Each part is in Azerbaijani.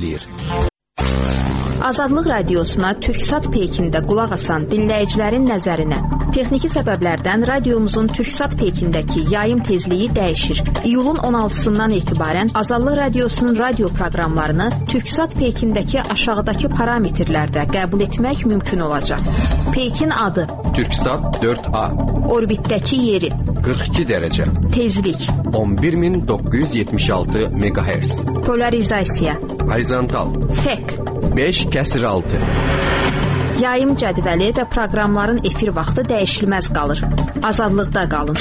eləyir. Azadlıq radiosuna Türksat peykində qulaq asan dinləyicilərin nəzərinə. Texniki səbəblərdən radiomuzun Türksat peykindəki yayım tezliyi dəyişir. İyulun 16-sından etibarən Azadlıq radiosunun radio proqramlarını Türksat peykindəki aşağıdakı parametrlərdə qəbul etmək mümkün olacaq. Peykin adı Türksat 4A. Orbitdəki yeri 42 dərəcə. Tezlik 11976 MHz. Polarizasiya Horizontal FEC 5/6. Yayım cədvəli və proqramların efir vaxtı dəyişilməz qalır. Azadlıqda qalın.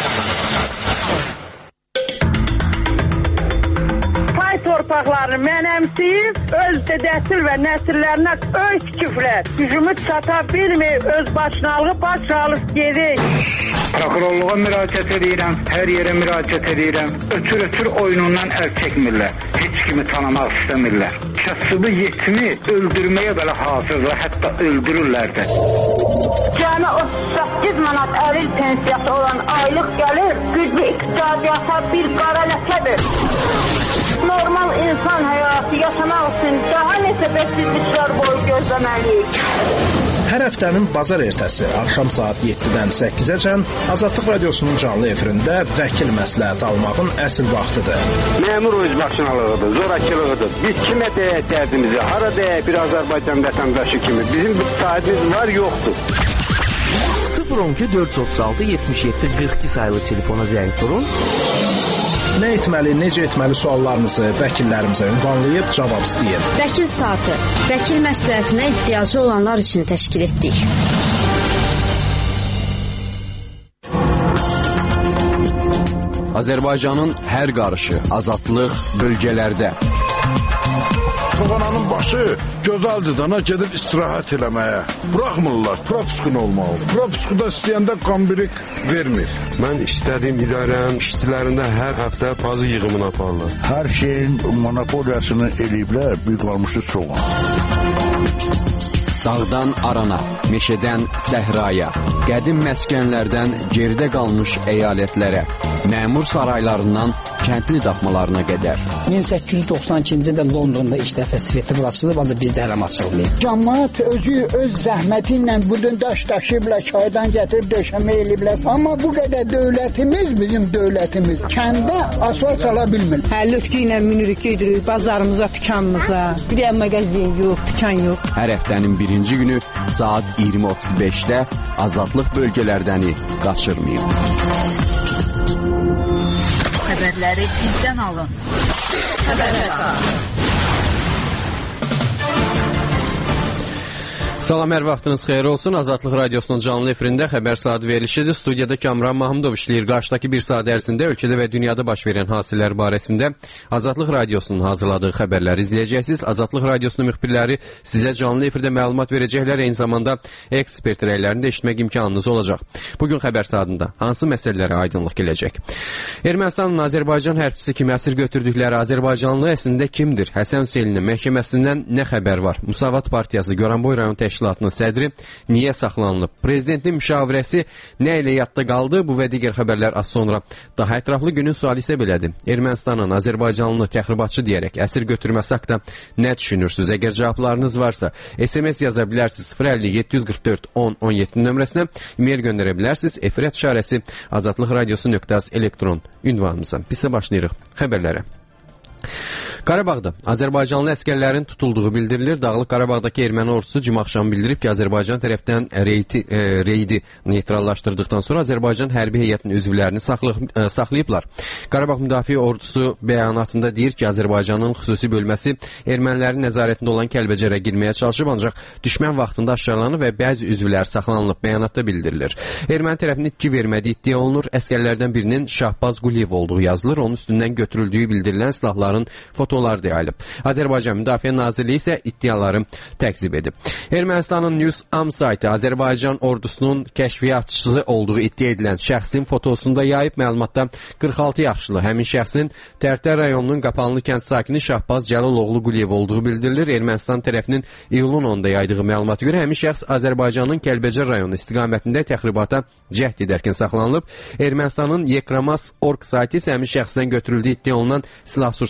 Pay torpaqlarını mənəmsiyib, öz dədəsil və nəsillərinə öy tikiblər. Gücümüz çata bilmir, öz başınalığı baş alıb gedir. Prokurorluğa müraciət edirəm, hər yerə müraciət edirəm. Ötür oyunundan əl çəkmirlər. Heç kimi tanımaq istəmirlər. Kasıbı yetimi öldürməyə belə hazırlar, hətta öldürürlər də. Cəmi 38 manat əril pensiyası olan aylıq gəlir, güclü iqtisadiyyata bir qara ləkədir. Normal insan həyatı yaşamaq üçün daha neçə bəsizliklər boyu gözləməliyik. Hər həftənin bazar ertəsi axşam saat 7-dən 8-əcən Azadlıq radiosunun canlı efirində vəkil məsləhət almağın əsl vaxtıdır. Məmur özbaşınalığıdır, zorakılığıdır. Biz kimə deyək dərdimizi, hara deyək bir Azərbaycan vətəndaşı kimi. Bizim bir sahibimiz var, yoxdur. 012 436 77 42 sayılı telefona zəng vurun. Nə etməli, necə etməli suallarınızı vəkillərimizə ünvanlayıb cavab istəyin. Vəkil saatı, vəkil məsləhətinə ehtiyacı olanlar üçün təşkil etdik. Azərbaycanın hər qarışı, azadlıq bölgələrdə. Toğananın başı gözəldir dana gedib istirahət eləməyə. Buraxmırlar, propiskun olmalıdır. Propiskuda istəyəndə qambirik vermir. Mən istədiyim idarənin işçilərində hər həftə pazı yığımını aparırlar. Hər şeyin monopoliyasını eləyiblər, bir qalmışı soğan. Dağdan arana, meşədən səhraya, qədim məskənlərdən geridə qalmış əyalətlərə, məmur saraylarından kəndli daxmalarına qədər. 1892-ci ildə Londonda ilk dəfə sveti açılıb, ancaq bizdə hələm açılmayıb. Cəmaət özü öz zəhməti ilə budun daş daşıyıblar, çaydan gətirib döşəmə eləyiblər. Amma bu qədər dövlətimiz, bizim dövlətimiz kəndə asfalt sala bilmir. Həllütkü ilə minirik gedirik bazarımıza, dükanımıza. Bir də mağazin yox, dükan yox. Hər həftənin birinci günü saat 20:35-də azadlıq bölgələrdəni qaçırmayın. Xəbərləri bizdən alın. Xəbərlər. Salam, hər vaxtınız xeyir olsun. Azadlıq radiosunun canlı efirində xəbər saatı verilişidir. Studiyada Kamran Mahmudov işləyir. Qarşıdakı bir saat ərzində ölkədə və dünyada baş verən hadisələr barəsində Azadlıq radiosunun hazırladığı xəbərləri izləyəcəksiniz. Azadlıq radiosunun müxbirləri sizə canlı efirdə məlumat verəcəklər. Eyni zamanda ekspert rəylərini də eşitmək imkanınız olacaq. Bugün xəbər saatında hansı məsələlərə aydınlıq gələcək? Ermənistanın Azərbaycan hərbçisi kimi əsir götürdükləri Azərbaycanlı əslində kimdir? Həsən Hüseyninin məhkəməsindən nə xəbər var? Musavat Partiyası Goranboy rayon təşkilatının sədri niyə saxlanılıb? Prezidentin müşavirəsi nə ilə yadda qaldı? Bu və digər xəbərlər az sonra. Daha ətraflı günün sualı isə belədir. Ermənistanın Azərbaycanlı təxribatçı deyərək əsir götürməsi haqqında nə düşünürsünüz? Əgər cavablarınız varsa, SMS yaza bilərsiniz 050-744-10-17 nömrəsinə, e-mail göndərə bilərsiniz. Efirət işarəsi azadlıqradiosu.az elektron ünvanımıza. Biz isə başlayırıq xəbərlərə. Qarabağda Azərbaycanlı əskərlərin tutulduğu bildirilir. Dağlıq Qarabağdakı erməni ordusu cümə axşamı bildirib ki, Azərbaycan tərəfdən reydi neytrallaşdırdıqdan sonra Azərbaycan hərbi heyətinin üzvlərini saxlayıblar. Qarabağ Müdafiə Ordusu bəyanatında deyir ki, Azərbaycanın xüsusi bölməsi ermənilərin nəzarətində olan Kəlbəcərə girməyə çalışıb, ancaq düşmən vaxtında aşkarlanıb və bəzi üzvlər saxlanılıb. Bəyanatda bildirilir. Erməni tərəfinin itki vermədiyi iddia olunur. Əskərlərdən birinin Şahbaz Quliyev olduğu yazılır. Onun üstündən götürüldüyü bildirilən silahların fotoları da yayılıb. Azərbaycan Müdafiə Nazirliyi isə iddiaları təkzib edib. Ermənistanın News Am saytı Azərbaycan ordusunun kəşfiyyatçısı olduğu iddia edilən şəxsin fotosunda yayıb. Məlumatda 46 yaşlı həmin şəxsin Tərtər rayonunun Qapanlı kənd sakini Şahbaz Cəliloğlu Quliyev olduğu bildirilir. Ermənistan tərəfinin iyulun 10-da yaydığı məlumata görə həmin şəxs Azərbaycanın Kəlbəcər rayonu istiqamətində təxribata cəhd edərkən saxlanılıb. Ermənistanın Yekramas.org saytı isə həmin şəxsdən götürüldüyü iddia olunan silah-sursat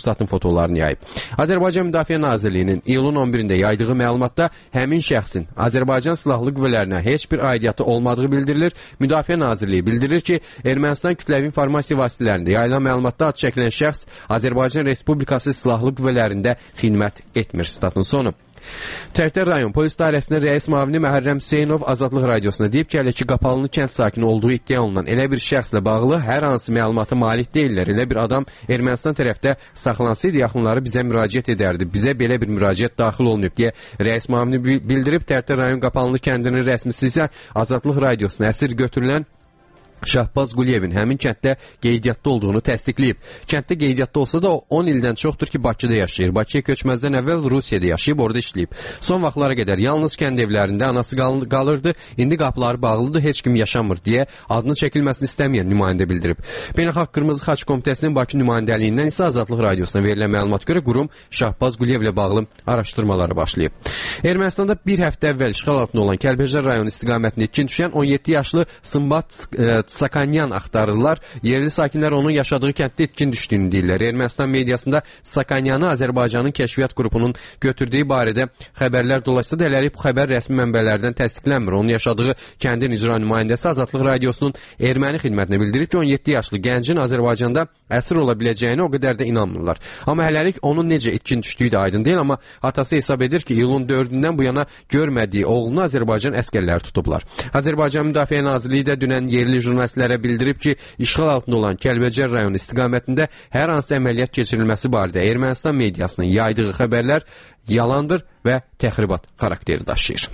statın fotolarını yayıb. Azərbaycan Müdafiə Nazirliyinin iyulun 11-də yaydığı məlumatda həmin şəxsin Azərbaycan Silahlı Qüvvələrinə heç bir aidiyyatı olmadığı bildirilir. Müdafiə Nazirliyi bildirir ki, Ermənistan kütləvi informasiya vasitələrində yayılan məlumatda ad çəkilən şəxs Azərbaycan Respublikası Silahlı Qüvvələrində xidmət etmir. Statın sonu. Tərtər rayon polis dairəsində rəis müavini Məhərrəm Hüseynov Azadlıq Radiosuna deyib ki, hələ ki Qapalılı kənd sakini olduğu iddia olunan elə bir şəxslə bağlı hər hansı məlumata malik deyirlər. Elə bir adam Ermənistan tərəfdə saxlansaydı yaxınları bizə müraciət edərdi. Bizə belə bir müraciət daxil olmayıb deyə rəis müavini bildirib. Tərtər rayon Qapalılı kəndinin rəsmisi isə Azadlıq Radiosuna əsir götürülən Şahbaz Quliyevin həmin kənddə qeydiyyatda olduğunu təsdiqləyib. Kənddə qeydiyyatda olsa da 10 ildən çoxdur ki, Bakıda yaşayır. Bakıya köçməzdən əvvəl Rusiyada yaşayıb, orada işləyib. Son vaxtlara qədər yalnız kənd evlərində anası qalırdı. İndi qapıları bağlıdır, heç kim yaşamır deyə adını çəkilməsini istəməyən nümayəndə bildirib. Beynəlxalq Qırmızı Xaç Komitəsinin Bakı nümayəndəliyindən isə Azadlıq Radiosuna verilən məlumata görə qurum Şahbaz Quliyevlə bağlı araşdırmalara başlayıb. Ermənistanda bir həftə əvvəl işğal altında olan Kəlbəcər rayonu istiqamətində itkin düşən 17 yaşlı Sımbat Sakanyan axtarırlar. Yerli sakinlər onun yaşadığı kənddə itkin düşdüyünü deyirlər. Ermənistan mediasında Sakanyanı Azərbaycanın kəşfiyyat qrupunun götürdüyü barədə xəbərlər dolaşsa da hələlik bu xəbər rəsmi mənbələrdən təsdiqlənmir. Onun yaşadığı kəndin icra nümayəndəsi Azadlıq Radiosunun erməni xidmətinə bildirib ki, 17 yaşlı gəncin Azərbaycanda əsir ola biləcəyini o qədər də inanmırlar. Amma hələlik onun necə itkin düşdüyü də aydın deyil, amma atası hesab edir ki, iyulun 4-dən bu yana görmədiyi oğlunu Azərbaycan əskərləri tutublar. Azərbaycan Müdafiə Nazirliyi də dünən yerli jurnalistlərə bildirib ki, işğal altında olan Kəlbəcər rayonu istiqamətində hər hansı əməliyyat keçirilməsi barədə Ermənistan mediasının yaydığı xəbərlər yalandır və təxribat xarakteri daşıyır.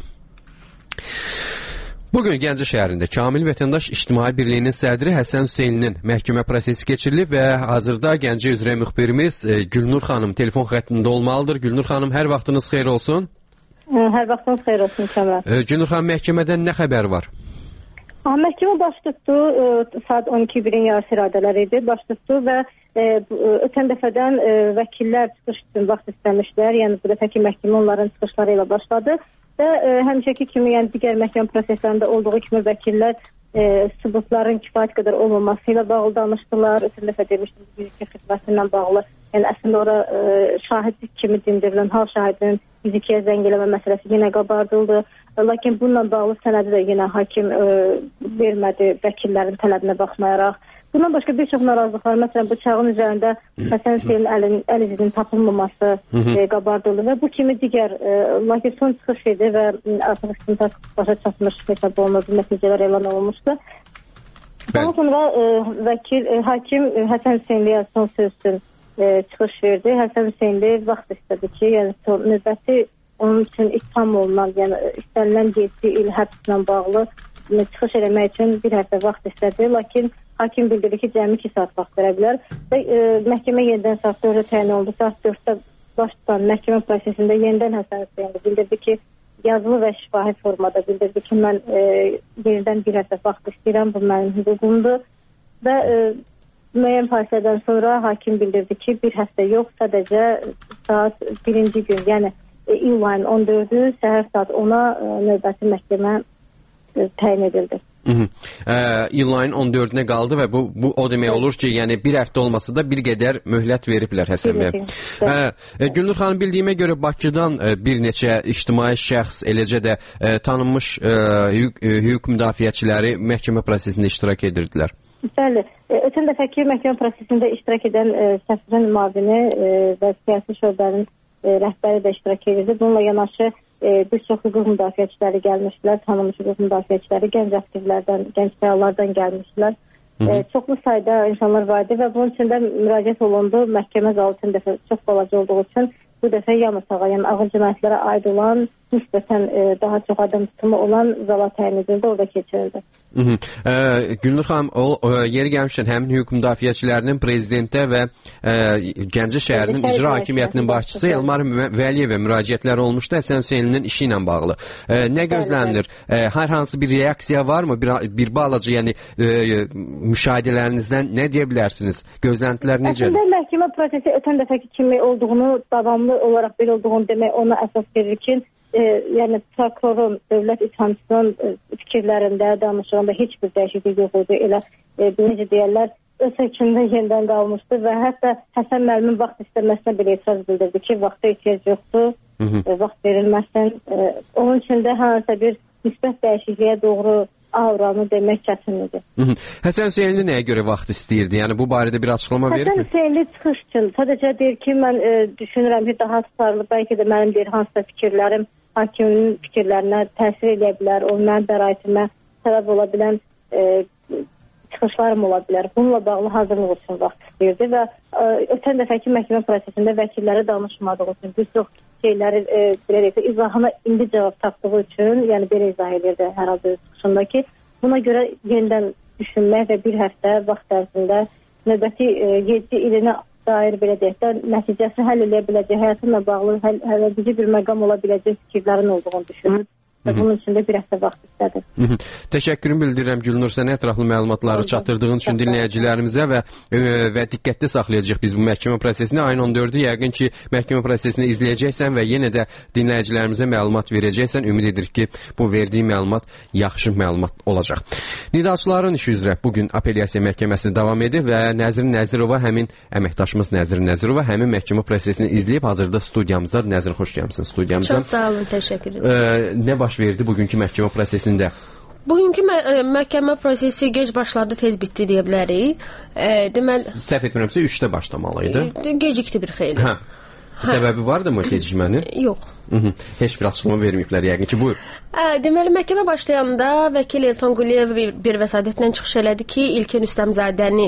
Bugün Gəncə şəhərində Kamil Vətəndaş İctimai Birliyinin sədri Həsən Hüseyninin məhkəmə prosesi keçirilib və hazırda Gəncə üzrə müxbirimiz Gülnur xanım telefon xəttində olmalıdır. Gülnur xanım, hər vaxtınız xeyir olsun. Hər vaxtınız xeyir olsun Kəmal. Gülnur xanım, məhkəmədən nə xəbər var? Məhkəmə baş tutdu, saat 12:01-in yarısı iradələri idi, baş tutdu və ötən dəfədən vəkillər çıxış üçün vaxt istəmişlər, yəni bu dəfəki məhkəmə onların çıxışları ilə başladı və həmişəki kimi, yəni digər məhkəmə proseslərində olduğu kimi vəkillər sübutların kifayət qədər olmaması ilə bağlı danışdılar. Ötən dəfə demişdim, fiziki xidməti ilə bağlı, yəni əslində ora şahidlik kimi dindirilən hal şahidinin fizikiyə zəng eləmə məsələsi yenə qabardıldı. Lakin bununla bağlı sənədi də yenə hakim vermədi vəkillərin tələbinə baxmayaraq. Bundan başqa bir çox narazılıqlar, məsələn, bıçağın üzərində Həsən Hüseynin əl izinin tapılmaması qabardıldı və bu kimi digər, lakin son çıxış idi və artıq istintaq başa çatmış hesab olunur, nəticələr elan olunmuşdu. Daha sonra hakim Həsən Hüseynliyə son söz üçün çıxış verdi. Həsən Hüseynli vaxt istədi ki, yəni növbəti onun üçün ittiham olunan, yəni istənilən 7 il həbslə bağlı çıxış eləmək üçün bir həftə vaxt istədi. Lakin hakim bildirdi ki, cəmi 2 saat vaxt verə bilər və məhkəmə yenidən saat 4-ə təyin oldu. Saat 4-də baş tutan məhkəmə prosesində yenidən Həsən Hüseynli bildirdi ki, yazılı və şifahi formada bildirdi ki, mən yenidən bir həftə vaxt istəyirəm, bu mənim hüququmdur və müəyyən fasilədən sonra hakim bildirdi ki, bir həftə yox, sadəcə saat 1-ci gün, yəni iyul ayının 14-ü səhər saat 10-a növbəti məhkəmə təyin edildi. İyul ayının 14-nə qaldı və bu o demək olur ki, yəni bir həftə olmasa da bir qədər möhlət veriblər Həsən bəy. Gülnur xanım, bildiyimə görə Bakıdan bir neçə ictimai şəxs, eləcə də tanınmış hüquq müdafiəçiləri məhkəmə prosesində iştirak edirdilər. Bəli, ötən dəfəki məhkəmə prosesində iştirak edən səfirin müavini və siyasi şöbənin rəhbəri də iştirak edirdi. Bununla yanaşı bir çox hüquq müdafiəçiləri gəlmişdilər, tanınmış hüquq müdafiəçiləri, gənc aktivlərdən, gənc fəallardan gəlmişdilər. Çoxlu sayda insanlar var idi və bunun üçün də müraciət olundu. Məhkəmə zalı üçün dəfə çox balaca olduğu üçün bu dəfə yamısağa, yəni ağır cinayətlərə aid olan, nisbətən daha çox adam tutumu olan zala təyin edildi, orada keçirildi. Gülnur xanım, yeri gəlmişdən həmin hüquq müdafiəçilərinin prezidentə və Gəncə şəhərinin icra hakimiyyətinin başçısı Elmar Vəliyevə müraciətləri olmuşdu Həsən Hüseynlinin işi ilə bağlı. Nə gözlənilir? Hər hansı bir reaksiya varmı? Bir balaca, yəni müşahidələrinizdən nə deyə bilərsiniz? Gözləntilər necədir? Əslində məhkəmə prosesi ötən dəfəki kimi olduğunu, davamlı olaraq belə olduğunu demək ona əsas verir ki, yəni prokurorun, dövlət ittihamçısının fikirlərində, danışığında heç bir dəyişiklik yox idi. Elə necə deyərlər, öz hökmündə yenidən qalmışdı və hətta Həsən müəllimin vaxt istəməsinə belə etiraz bildirdi ki, vaxta ehtiyac yoxdur, vaxt verilməsin. Onun üçün də hansısa bir müsbət dəyişikliyə doğru avranı demək çətinlidir. Həsən Hüseynli nəyə görə vaxt istəyirdi? Yəni bu barədə bir açıqlama verir mi? Həsən Hüseynli çıxış üçün sadəcə deyir ki, mən düşünürəm ki, daha tutarlı, bəlkə də mənim deyir hansısa fikirlərim hakimin fikirlərinə təsir edə bilər, o mənim bəraətimə səbəb ola bilən çıxışlarım ola bilər. Bununla bağlı hazırlıq üçün vaxt istəyirdi və ötən dəfəki məhkəmə prosesində vəkilləri danışmadığı üçün bir çox şeyləri izahına indi cavab tapdığı üçün, yəni belə izah edirdi hər halda çıxışında ki, buna görə yenidən düşünmək və bir həftə vaxt ərzində növbəti 7 ilinə dair belə deyək də nəticəsi həll edə biləcək, həyatımla bağlı həlledici bir məqam ola biləcək fikirlərin olduğunu düşünür. Və bunun üçün də bir həftə vaxt istədim. Təşəkkürümü bildirirəm Gülnur, sənə ətraflı məlumatları çatdırdığın üçün dinləyicilərimizə və diqqətli saxlayacaq biz bu məhkəmə prosesini. Ayın 14-ü yəqin ki, məhkəmə prosesini izləyəcəksən və yenə də dinləyicilərimizə məlumat verəcəksən. Ümid edirik ki, bu verdiyi məlumat yaxşı məlumat olacaq. Nidaçıların işi üzrə bugün apellyasiya məhkəməsi davam edir və Nəzrin Nəzirova, həmin əməkdaşımız Nəzrin Nəzirova həmin məhkəmə prosesini izləyib hazırda studiyamızda. Nəzrin, xoş gəlmisən studiyamıza. Çox sağ olun, təşəkkür edirəm. Nə baş verdi bugünkü məhkəmə prosesində? Bugünkü məhkəmə prosesi gec başladı, tez bitdi deyə bilərik. Səhv etmirəmsə 3-də başlamalıydı. Gecikdi bir xeyli. Səbəbi vardı mı gecikmənin? Yox. Heç bir açıqlama verməyiblər yəqin ki, buyur. Deməli, məhkəmə başlayanda vəkil Elton Quliyev bir vəsadətlə çıxış elədi ki, İlkin Üstəmzadəni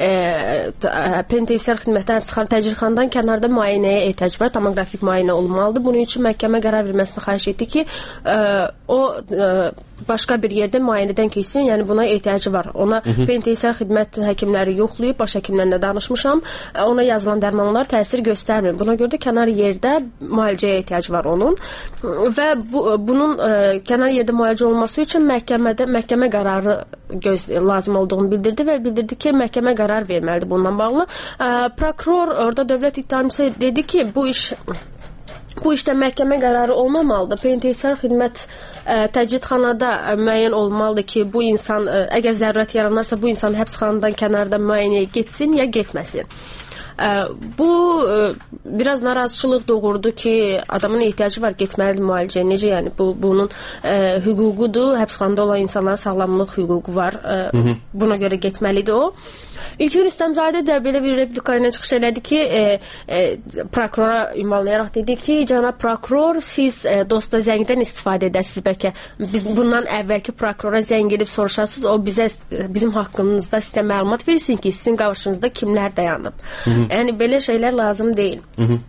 penitensiar xidmətə təcridxanadan kənarda müayinəyə ehtiyac var, tomoqrafik müayinə olmalıdır. Bunun üçün məhkəmə qərar verməsini xahiş etdi ki, o başqa bir yerdə müayinədən keçsin, yəni buna ehtiyacı var. Ona penitensiar xidmət həkimləri yoxlayıb, baş həkimlərlə danışmışam, ona yazılan dərmanlar təsir göstərmir. Buna görə də kənar yerdə müalicəyə ehtiyacı var onun və bunun kənar yerdə müalicə olması üçün məhkəmə qərarı lazım olduğunu bildirdi və bildirdi ki, məhkəmə qərar verməlidir bununla bağlı. Prokuror, orada dövlət ittihamçısı dedi ki, bu işdə məhkəmə qərarı olmamalıdır. Penitensiar xidmət təcridxanada müəyyən olmalıdır ki, bu insan, əgər zərurət yaranarsa, bu insan həbsxanadan kənarda müayinəyə getsin ya getməsin. Bu biraz narazıçılıq doğurdu ki, adamın ehtiyacı var, getməlidir müalicəyə. Necə yəni? Bunun hüququdur, həbsxanada olan insanların sağlamlıq hüququ var. Buna görə getməlidir o. İlkin Rüstəmzadə də belə bir replika ilə çıxış elədi ki, prokurora ünvanlayaraq dedi ki, cənab prokuror, siz dosta zəngdən istifadə edəsiniz bəlkə. Bundan əvvəlki prokurora zəng edib soruşasınız, o bizim haqqımızda sizə məlumat versin ki, sizin qarşınızda kimlər dayanıb. Yəni, belə şeylər lazım deyil.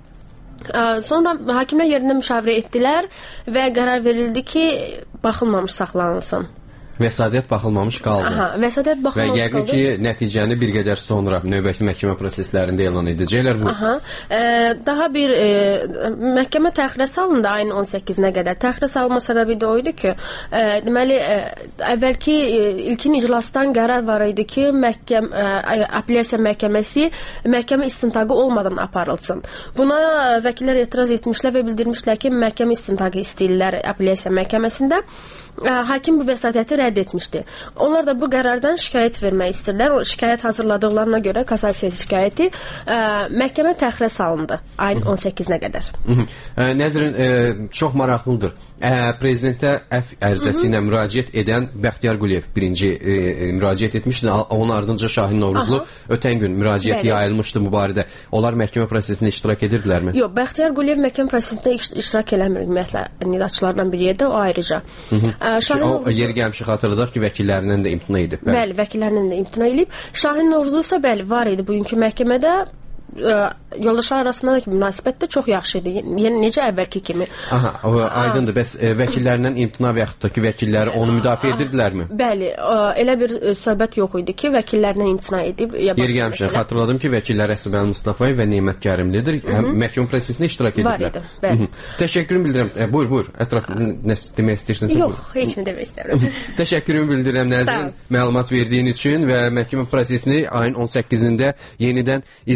Sonra hakimlər yerində müşavirə etdilər və qərar verildi ki, baxılmamış saxlanılsın. Vəsadət baxılmamış qaldı. Vəsadət baxılmamış qaldı. Və yəqin ki, nəticəni bir qədər sonra növbəti məhkəmə proseslərində elan edəcəklər bu. Daha bir məhkəmə təxirə salındı ayın 18-nə qədər. Təxirə salınma səbəbi də o idi ki, deməli, əvvəlki ilkin iclasdan qərar var idi ki, apellyasiya məhkəməsi məhkəmə istintaqı olmadan aparılsın. Buna vəkillər etiraz etmişlər və bildirmişlər ki, məhkəmə istintaqı istəyirlər apellyasiya məhkəməsində. Hakim bu vəsatəti rədd etmişdi. Onlar da bu qərardan şikayət vermək istəyirlər. O şikayət hazırladıqlarına görə kassasiya şikayəti məhkəmə təxirə salındı ayın 18-nə qədər. Nəzrin, çox maraqlıdır. Prezidentə əfv ərizəsi ilə müraciət edən Bəxtiyar Quliyev birinci müraciət etmişdi. Onun ardınca Şahin Novruzlu ötən gün müraciət yayılmışdı bu barədə. Onlar məhkəmə prosesində iştirak edirdilərmi? Yox, Bəxtiyar Quliyev məhkəmə prosesində iştirak eləmir ümumiyyətlə nidaçılardan bir yerdə, o ayrıca. O yeri gəlmişi xatırladaq ki, vəkillərindən də imtina edib. Bəli, vəkillərindən də imtina edib. Şahin Novruzlu isə bəli, var idi bugünkü məhkəmədə. Yoldaşlar arasında da münasibət də çox yaxşı idi. Yəni necə əvvəlki kimi. Aydındır. Bəs vəkillərindən imtina və yaxud da ki, vəkilləri onu müdafiə edirdilərmi? Bəli, elə bir söhbət yox idi ki, vəkillərindən imtina edib. Yeri gəlmişəm, xatırladım ki, vəkillər Əsəbəli Mustafayev və Nemət Kərimlidir. Məhkəmə prosesində iştirak edirlər. Var idi, bəli. Təşəkkürümü bildirirəm. Buyur, ətraflı nə demək istəyirsən? Yox, heç nə demək istəyirəm. Təşəkkürümü bildirirəm Nəzrin, məlumat verdiyin üçün və məhkəmə prosesini ayın 18-də yenidən izləyəcəyik.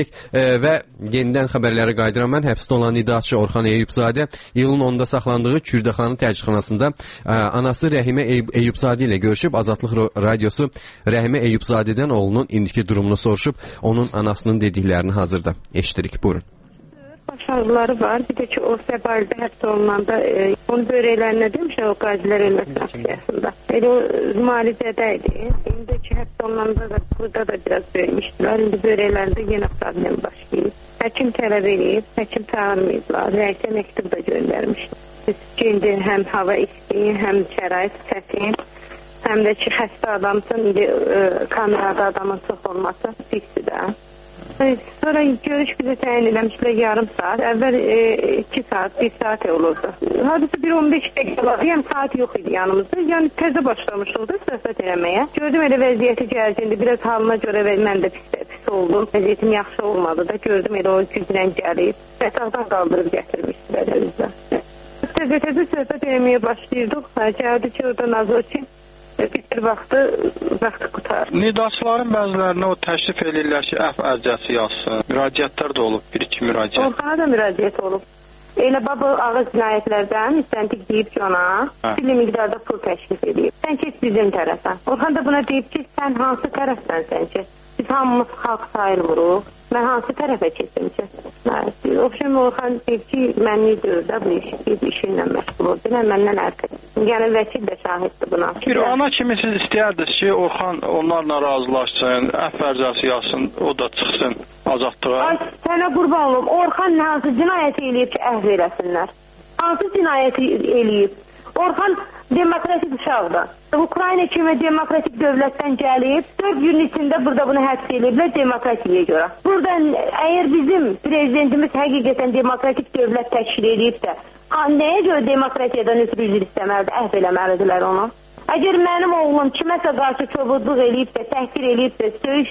edirik və yenidən xəbərlərə qayıdıram mən. Həbsdə olan idarəçi Orxan Eyübzadə iyulun 10-da saxlandığı Kürdəxanı təcridxanasında anası Rəhimə Eyübzadə ilə görüşüb. Azadlıq radiosu Rəhimə Eyübzadədən oğlunun indiki durumunu soruşub. Onun anasının dediklərini hazırda eşidirik. Buyurun. Baş ağrıları var. Bir də ki, o səbaldə həbs olunanda onun börəklərinə demişəm, o qazilər ölməsin aksiyasında. Elə o müalicədə idi. İndi ki, həbs olunanda da burada da biraz böyümüşdülər. İndi börəklərində yenə problem başlayıb. Həkim tələb edib, həkim çağırmayıblar. Rəisə məktub da göndərmişdir. İndi həm hava isti, həm şərait çətin, həm də ki, xəstə adamsın, indi kamerada adamın çox olması pisdir də. Sonra görüş bizə təyin eləmişlər yarım saat. Əvvəl 2 saat, 1 saat olurdu. Hadisi 1-15 dəqiqə var. Yəni saat yox idi yanımızda. Yəni təzə başlamışıq da söhbət eləməyə. Gördüm elə vəziyyəti gərgindi. Biraz halına görə mən də pis oldum. Vəziyyətim yaxşı olmadı da. Gördüm elə o güclə gəlib. Yataqdan qaldırıb gətirmişdilər əlimizdə. Təzə söhbət eləməyə başlayırdıq. Gəldi ki, orada Nazoçi bir vaxtı qutar. Nidaçıların bəzilərinə o təklif edirlər ki, əfv ərizəsi yazsın. Müraciətlər də olub, 1-2 müraciət. Orxana da müraciət olub. Elə baba ağır cinayətlərdən müstəntiq deyib ki, ona bir miqdarda pul təklif edib. Sən keç bizim tərəfə. Orxan da buna deyib ki, sən hansı tərəfdən sən ki? Biz hamımız xalq sayılmırıq. Mən hansı tərəfə keçim ki? Oxşam Orxan deyib ki, mənli dövrdə bu işinlə məşğul oldu. Məndən ərkədir. Yəni vəkil də şahiddir buna. Bir ana kimi siz istəyərdiniz ki, Orxan onlarla razılaşsın, əfv ərizəsi yazsın, o da çıxsın azadlığa. Ay, sənə qurban olum. Orxan hansı cinayət eləyib ki, əhv eləsinlər? Hansı cinayət eləyib? Orxan demokratik uşaqdır. Ukrayna kimi demokratik dövlətdən gəlib, 4 gün içində burada bunu həbs ediblər demokratiyə görə. Burada əgər bizim prezidentimiz həqiqətən demokratik dövlət təşkil edibsə, nəyə görə demokratiyadan ötürü üzr istəməlidir, əhv eləməlidirlər onu? Əgər mənim oğlum kiməsə qarşı çobudluq eləyibsə, təhqir eləyibsə,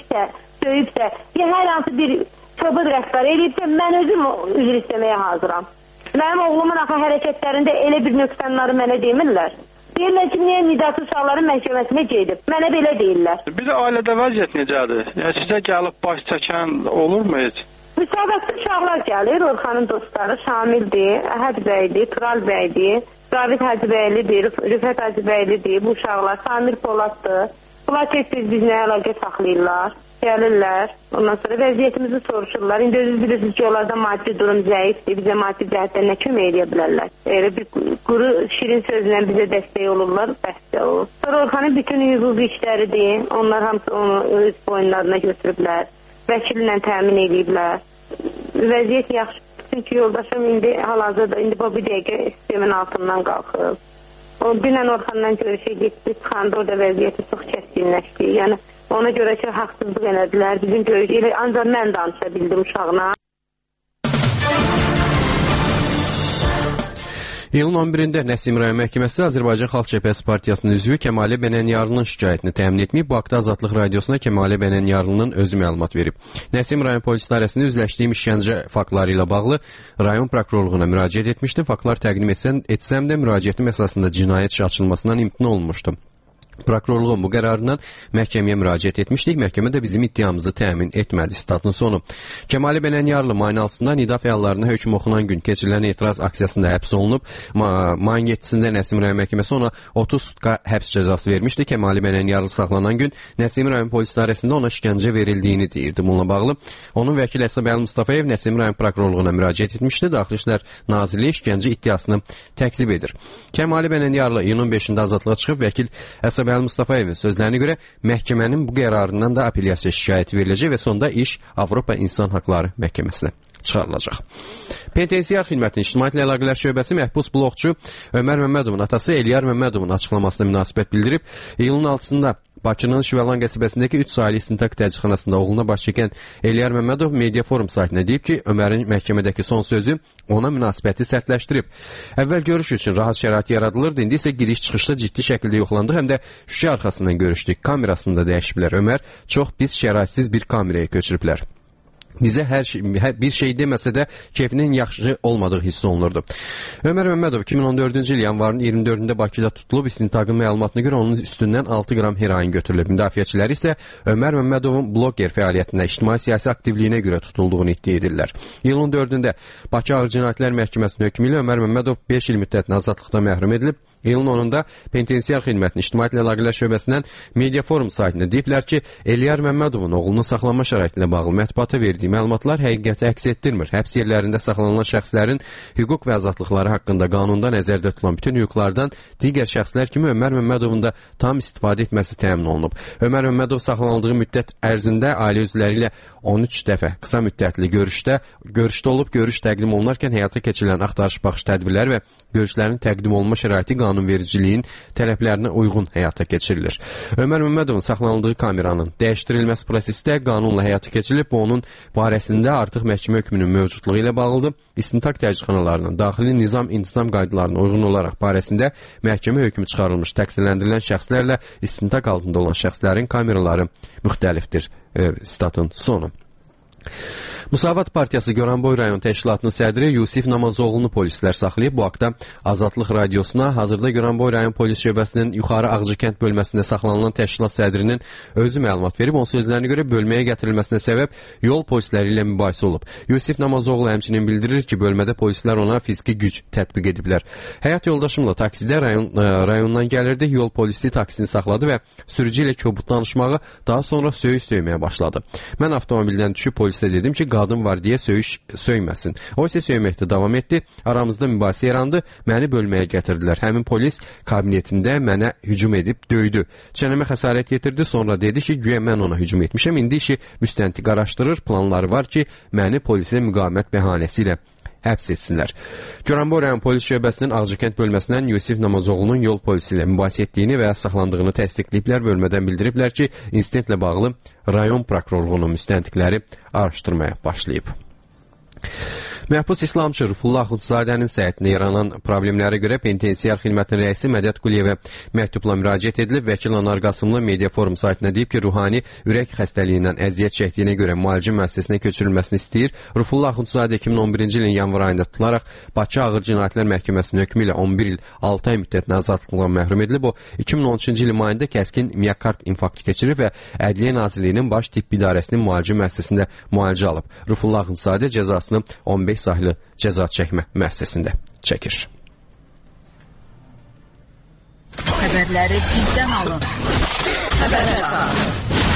söyübsə, ya hər hansı bir çobud rəftar eləyibsə, mən özüm üzr istəməyə hazıram. Mənim oğlumun axı hərəkətlərində elə bir nöqsanları mənə demirlər. Deyirlər ki, niyə Nidaçı uşaqların məhkəməsinə gedib? Mənə belə deyirlər. Bir də ailədə vəziyyət necədir? Yəni sizə gəlib baş çəkən olurmu heç? Müsabiqdə uşaqlar gəlir, Orxanın dostları Şamildir, Əhəd bəydir, Tural bəydir, David Hacıbəylidir, Rüfət Hacıbəylidir, bu uşaqlar, Samir Poladdır. Bunlar tez-tez bizlə əlaqə saxlayırlar, gəlirlər, ondan sonra vəziyyətimizi soruşurlar. İndi özünüz bilirsiniz ki, onlarda maddi durum zəifdir, bizə maddi cəhətdən nə kömək edə bilərlər. Elə bir quru, şirin sözlə bizə dəstək olurlar, bəsdə olur. Sonra Orxanın bütün hüquqi işləridir, onlar hamısı onu öz boyunlarına götürüblər, vəkillə təmin ediblər. Vəziyyət yaxşı, çünki yoldaşım indi hal-hazırda, indi bu bir dəqiqə sistemin altından qalxıb. O dünən Orxanla görüşə getdi, çıxanda orada vəziyyəti çox kəskinləşdi. Yəni ona görə ki, haqsızlıq elədilər. Bizim görüşü ilə ancaq mən danışa bildim uşağına. İyulun 11-də Nəsim rayon məhkəməsi Azərbaycan Xalq Cəbhəsi Partiyasının üzvü Kəmalə Bənənyarlının şikayətini təmin etməyib. Bu haqda Azadlıq radiosuna Kəmalə Bənənyarlının özü məlumat verib. Nəsim rayon polis idarəsində üzləşdiyim işgəncə faktları ilə bağlı rayon prokurorluğuna müraciət etmişdim. Faktlar təqdim etsəm də müraciətim əsasında cinayət işi açılmasından imtina olunmuşdu. Prokurorluğun bu qərarından məhkəməyə müraciət etmişdik. Məhkəmə də bizim iddiamızı təmin etmədi. Statın sonu. Kəmalə Bənənyarlı mayın 6-sında nida fəallarına hökm oxunan gün keçirilən etiraz aksiyasında həbs olunub. Mayın 7-sində Nəsim rayon məhkəməsi ona 30 sutka həbs cəzası vermişdi. Kəmalə Bənənyarlı saxlanan gün Nəsim rayon polis idarəsində ona işgəncə verildiyini deyirdi. Bununla bağlı onun vəkili Əsəbəli Mustafayev Nəsim rayon prokurorluğuna müraciət etmişdi. Daxili İşlər Nazirliyi işgəncə iddiasını təkzib edir. Kəmalə Bənənyarlı iyunun 5-də azadlığa çıxıb. Vəkil Əsəbəli Mustafayevin sözlərinə görə məhkəmənin bu qərarından da apellyasiya şikayəti veriləcək və sonda iş Avropa İnsan Haqları Məhkəməsinə çıxarılacaq. Penitensiar Xidmətinin İctimaiyyətlə Əlaqələr Şöbəsi məhbus bloqçu Ömər Məmmədovun atası Eliyar Məmmədovun açıqlamasına münasibət bildirib. İyulun 6-sında Bakının Şüvəlan qəsəbəsindəki 3 saylı istintaq təcridxanasında oğluna baş çəkən Eliyar Məmmədov Media Forum saytına deyib ki, Ömərin məhkəmədəki son sözü ona münasibəti sərtləşdirib. Əvvəl görüş üçün rahat şərait yaradılırdı, indi isə giriş-çıxışda ciddi şəkildə yoxlandıq, həm də şüşə arxasından görüşdük. Kamerasını da dəyişiblər. Ömər çox pis şəraitsiz bir kameraya köçürüblər. bizə bir şey deməsə də keyfinin yaxşı olmadığı hiss olunurdu. Ömər Məmmədov 2014-cü il yanvarın 24-də Bakıda tutulub, istintaqın məlumatına görə onun üstündən 6 qram heroin götürülüb. Müdafiəçiləri isə Ömər Məmmədovun bloger fəaliyyətinə, ictimai-siyasi aktivliyinə görə tutulduğunu iddia edirlər. Yılın 4-də Bakı Ağır Cinayətlər Məhkəməsinin hökmü ilə Ömər Məmmədov 5 il müddətinə azadlıqdan məhrum edilib. Yılın 10-da Penitensiar Xidmətinin İctimaiyyətlə Əlaqələr Şöbəsindən Media Forum saytında deyiblər ki, Eliyar Məmmədovun oğlunun saxlanma şəraiti ilə bağlı mətbuata verdiyi məlumatlar həqiqəti əks etdirmir. Həbs yerlərində saxlanılan şəxslərin hüquq və azadlıqları haqqında qanunda nəzərdə tutulan bütün hüquqlardan digər şəxslər kimi Ömər Məmmədovun da tam istifadə etməsi təmin olunub. Ömər Məmmədov saxlanıldığı müddət ərzində ailə üzvləri ilə 13 dəfə qısa müddətli görüşdə olub, görüş təqdim olunarkən həyata keçirilən axtarış baxış tədbirləri və görüşlərin təqdim olunma şəraiti qanunvericiliyin tələblərinə uyğun həyata keçirilir. Ömər Məmmədovun saxlanıldığı kameranın dəyişdirilməsi prosesi də qanunla həyata keçirilib, onun barəsində artıq məhkəmə hökmünün mövcudluğu ilə bağlıdır. İstintaq təcridxanalarının daxili nizam-intizam qaydalarına uyğun olaraq barəsində məhkəmə hökmü çıxarılmış təqsirləndirilən şəxslərlə istintaq altında olan şəxslərin kameraları müxtəlifdir. Statın sonu. Müsavat Partiyası Goranboy rayon təşkilatının sədri Yusif Namazoğlunu polislər saxlayıb. Bu haqda Azadlıq Radiosuna hazırda Goranboy rayon polis şöbəsinin Yuxarı Ağcıkənd bölməsində saxlanılan təşkilat sədrinin özü məlumat verib. Onun sözlərinə görə bölməyə gətirilməsinə səbəb yol polisləri ilə mübahisə olub. Yusif Namazoğlu həmçinin bildirir ki, bölmədə polislər ona fiziki güc tətbiq ediblər. Həyat yoldaşımla taksidə rayondan gəlirdi. Yol polisi taksini saxladı və sürücü ilə kobud danışmağı, daha sonra söyməyə başladı. Mən avtomobildən düşüb polisə dedim ki, qadın var deyə söyməsin. O isə söyməkdə davam etdi. Aramızda mübahisə yarandı. Məni bölməyə gətirdilər. Həmin polis kabinetində mənə hücum edib döydü. Çənəmə xəsarət yetirdi. Sonra dedi ki, güya mən ona hücum etmişəm. İndi işi müstəntiq araşdırır. Planları var ki, məni polisə müqavimət bəhanəsi ilə həbs etsinlər. Goranboy rayon polis şöbəsinin Ağcıkənd bölməsindən Yusif Namazoğlunun yol polisi ilə mübahisə etdiyini və saxlandığını təsdiqləyiblər. Bölmədən bildiriblər ki, insidentlə bağlı rayon prokurorluğunun müstəntiqləri araşdırmaya başlayıb. Məhbus İslamçı Rufullah Axundzadənin səhhətinə yaranan problemlərə görə Penitensiar Xidmətinin rəisi Mədət Quliyevə məktubla müraciət edilib. Vəkil Anar Qasımlı Media Forum saytına deyib ki, ruhani ürək xəstəliyindən əziyyət çəkdiyinə görə müalicə müəssisəsinə köçürülməsini istəyir. Rufullah Axundzadə 2011-ci ilin yanvar ayında tutularaq Bakı Ağır Cinayətlər Məhkəməsinin hökmü ilə 11 il 6 ay müddətinə azadlıqdan məhrum edilib. O 2013-cü ilin mayında kəskin miokard infarktı keçirib və Ədliyyə Nazirliyinin Baş Tibb İdarəsinin müalicə müəssisəsində müalicə alıb. Rufullah Axundzadə cəzasını 15 saylı cəza çəkmə müəssisəsində çəkir. Xəbərləri bizdən alın. Xəbər.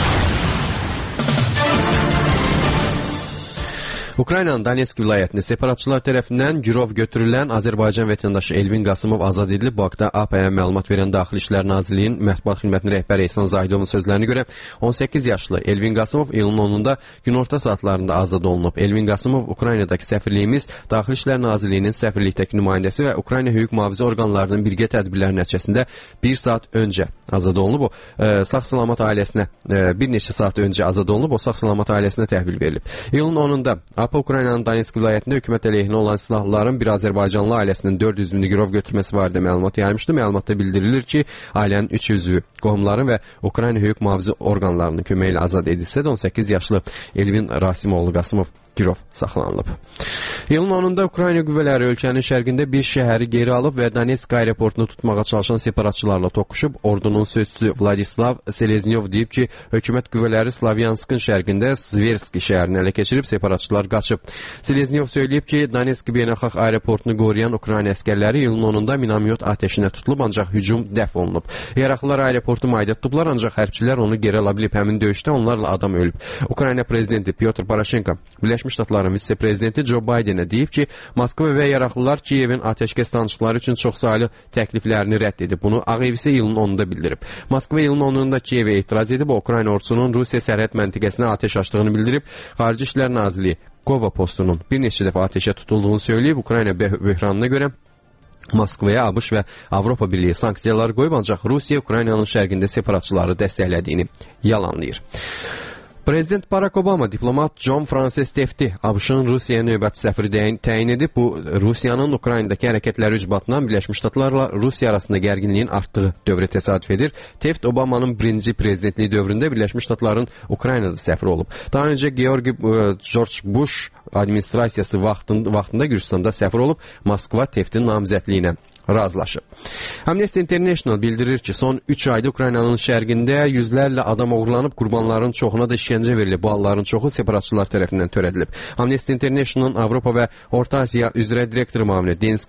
Ukraynanın Donetsk vilayətində separatçılar tərəfindən girov götürülən Azərbaycan vətəndaşı Elvin Qasımov azad edilib. Bu haqda AP-yə məlumat verən Daxili İşlər Nazirliyinin mətbuat xidmətinin rəhbəri Ehsan Zahidovun sözlərinə görə 18 yaşlı Elvin Qasımov iyulun 10-da günorta saatlarında azad olunub. Elvin Qasımov Ukraynadakı səfirliyimiz, Daxili İşlər Nazirliyinin səfirlikdəki nümayəndəsi və Ukrayna hüquq mühafizə orqanlarının birgə tədbirləri nəticəsində 1 saat öncə azad olunub. O sağ-salamat ailəsinə bir neçə saat öncə azad olunub. O sağ-salamat ailəsinə təhvil verilib. İyulun 10-da AP Ukraynanın Donetsk vilayətində hökumət əleyhinə olan silahlıların bir Azərbaycanlı ailəsinin 4 üzvünü girov götürməsi barədə məlumat yaymışdı. Məlumatda bildirilir ki, ailənin 3 üzvü qohumların və Ukrayna hüquq mühafizə orqanlarının köməyi ilə azad edilsə də 18 yaşlı Elvin Rasimoğlu Qasımov girov saxlanılıb. Yılın 10-da Ukrayna qüvvələri ölkənin şərqində bir şəhəri geri alıb və Donetsk aeroportunu tutmağa çalışan separatçılarla toqquşub. Ordunun sözçüsü Vladislav Seleznyov deyib ki, hökumət qüvvələri Slavyanskın şərqində Zverski şəhərini ələ keçirib, separatçılar qaçıb. Seleznyov söyləyib ki, Donetsk beynəlxalq aeroportunu qoruyan Ukrayna əskərləri yılın 10-da minamyot atəşinə tutulub, ancaq hücum dəf olunub. Yaraqlılar aeroportu mayda tutublar, ancaq hərbçilər onu geri ala bilib. Həmin döyüşdə onlarla adam ölüb. Ukrayna prezidenti Pyotr Poroshenko Birləşmiş Ştatların vitse-prezidenti Joe Bidenə deyib ki, Moskva və yaraqlılar Kiyevin atəşkəs danışıqları üçün çoxsaylı təkliflərini rədd edib. Bunu Ağ Ev isə yılın 10-da bildirib. Moskva yılın 10-da Kiyevə etiraz edib, Ukrayna ordusunun Rusiya sərhəd məntəqəsinə atəş açdığını bildirib. Xarici İşlər Nazirliyi Qova postunun bir neçə dəfə atəşə tutulduğunu söyləyib. Ukrayna böhranına görə Moskvaya ABŞ və Avropa Birliyi sanksiyalar qoyub, ancaq Rusiya Ukraynanın şərqində separatçıları dəstəklədiyini yalanlayır. Prezident Barack Obama diplomat John Francis Tefti ABŞ-ın Rusiyaya növbəti səfiri təyin edib. Bu Rusiyanın Ukraynadakı hərəkətləri ucbatından Birləşmiş Ştatlarla Rusiya arasında gərginliyin artdığı dövrə təsadüf edir. Teft Obama'nın birinci prezidentliyi dövründə Birləşmiş Ştatların Ukraynada səfiri olub. Daha öncə George Bush administrasiyası vaxtında Gürcüstanda səfir olub. Moskva Teftin namizədliyinə razılaşıb. Amnesty International bildirir ki, son 3 ayda Ukraynanın şərqində yüzlərlə adam oğurlanıb, qurbanların çoxuna da işgəncə verilib. Bu halların çoxu separatçılar tərəfindən törədilib. Amnesty International'ın Avropa və Orta Asiya üzrə direktor müavini Denis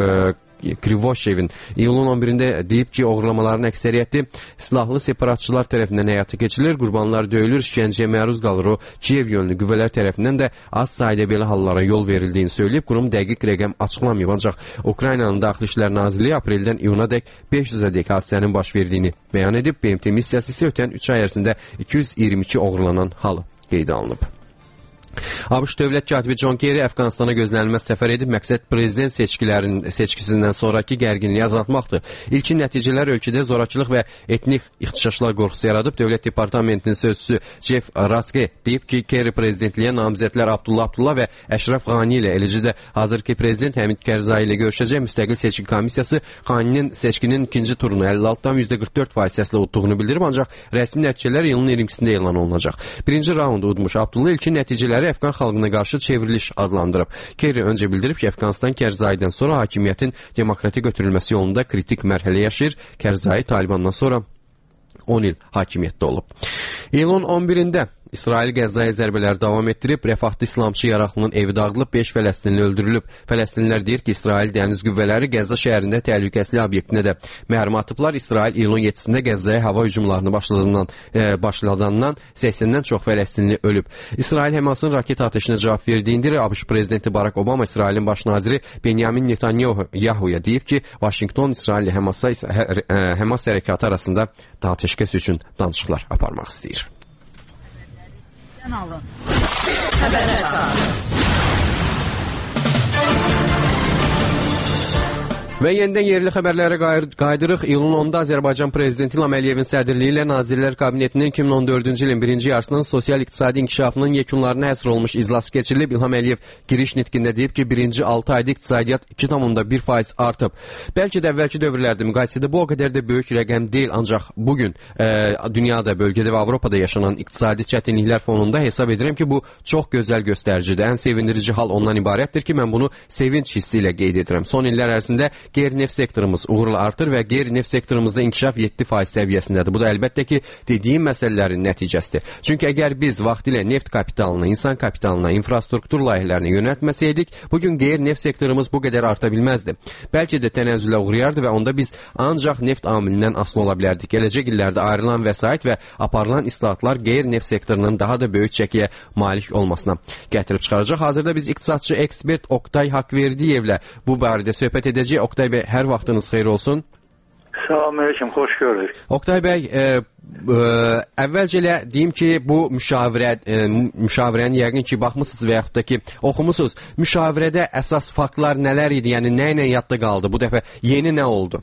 Krivoshevin iyulun 11-də deyib ki, oğurlamaların əksəriyyəti silahlı separatçılar tərəfindən həyata keçirilir, qurbanlar döyülür, işgəncəyə məruz qalır. O, Kiyev yönlü qüvvələr tərəfindən də az sayda belə hallara yol verildiyini söyləyib. Qurum dəqiq rəqəm açıqlamayıb, ancaq Ukraynanın Daxili İşlər Nazirliyi apreldən iyunadək 500-ədək hadisənin baş verdiyini bəyan edib. BMT missiyası isə ötən 3 ay ərzində 222 oğurlanan halı qeydə alınıb. ABŞ dövlət katibi John Kerry Əfqanistana gözlənilməz səfər edib, məqsəd prezident seçkisindən sonraki gərginliyi azaltmaqdır. İlkin nəticələr ölkədə zorakılıq və etnik ixtişaşlar qorxusu yaradıb. Dövlət Departamentinin sözçüsü Jeff Raske deyib ki, Kerry prezidentliyə namizədlər Abdullah və Əşrəf Qani ilə, eləcə də hazırki prezident Həmid Kərzai ilə görüşəcək. Müstəqil seçki komissiyası Qaninin seçkinin ikinci turunu 56,44% səslə udduğunu bildirib, ancaq rəsmi nəticələr yılın 22-sində elan olunacaq. Birinci raund udmuş Abdullah ilkin nəticələri Əfqan xalqına qarşı çevriliş adlandırıb. Kerry öncə bildirib ki, Əfqanistan Kərzaidən sonra hakimiyyətin demokratik götürülməsi yolunda kritik mərhələ yaşayır. Kərzai Talibandan sonra 10 il hakimiyyətdə olub. İyulun 11-də İsrail Qəzzaya zərbələri davam etdirib, rəfahlı İslamçı yaraqlının evi dağıdılıb, 5 Fələstinli öldürülüb. Fələstinlilər deyir ki, İsrail dəniz qüvvələri Qəzza şəhərində təhlükəsizlik obyektinə də mərmi atıblar. İsrail iyulun 7-sində Qəzzaya hava hücumlarını başladandan 80-dən çox Fələstinli ölüb. İsrail Həmasın raket atışına cavab verdiyindir. ABŞ prezidenti Barack Obama İsrailin baş naziri Benyamin Netanyahu'ya deyib ki, Washington İsrail ilə Həmas hərəkatı arasında atəşkəs üçün danışıqlar aparmaq istəyir. Alın. Xəbərlər saat. Və yenidən yerli xəbərlərə qaydırıq. İyulun 10-da Azərbaycan prezidenti İlham Əliyevin sədrliyi ilə Nazirlər Kabinetinin 2014-cü ilin birinci yarısının sosial-iqtisadi inkişafının yekunlarına həsr olmuş iclası keçirilib. İlham Əliyev giriş nitqində deyib ki, birinci 6 ayda iqtisadiyyat 2,1% artıb. Bəlkə də əvvəlki dövrlərdə müqayisədə bu o qədər də böyük rəqəm deyil, ancaq bugün dünyada, bölgədə və Avropada yaşanan iqtisadi çətinliklər fonunda hesab edirəm ki, bu çox gözəl göstəricidir. Ən sevindirici hal ondan ibarətdir ki, mən bunu sevinç hissi ilə qeyd edirəm. Son illər ərzində qeyri-neft sektorumuz uğurla artır və qeyri-neft sektorumuzda inkişaf 7% səviyyəsindədir. Bu da əlbəttə ki, dediyim məsələlərin nəticəsidir. Çünki əgər biz vaxtilə neft kapitalına, insan kapitalına, infrastruktur layihələrinə yönəltməsəydik, bugün qeyri-neft sektorumuz bu qədər arta bilməzdi. Bəlkə də tənəzzülə uğrayardı və onda biz ancaq neft amilindən asılı ola bilərdik. Gələcək illərdə ayrılan vəsait və aparılan islahatlar qeyri-neft sektorunun daha da böyük çəkiyə malik olmasına gətirib çıxaracaq. Hazırda biz iqtisadçı ekspert Oktay Haqverdiyevlə bu barədə söhbət edəcəyik. Oktay bəy, hər vaxtınız xeyir olsun. Salamünaleyküm, xoş gördük. Oktay bəy, əvvəlcə elə deyim ki, bu müşavirəni yəqin ki, baxmısınız və yaxud da ki, oxumusunuz. Müşavirədə əsas faktlar nələr idi? Yəni, nə ilə yadda qaldı? Bu dəfə yeni nə oldu?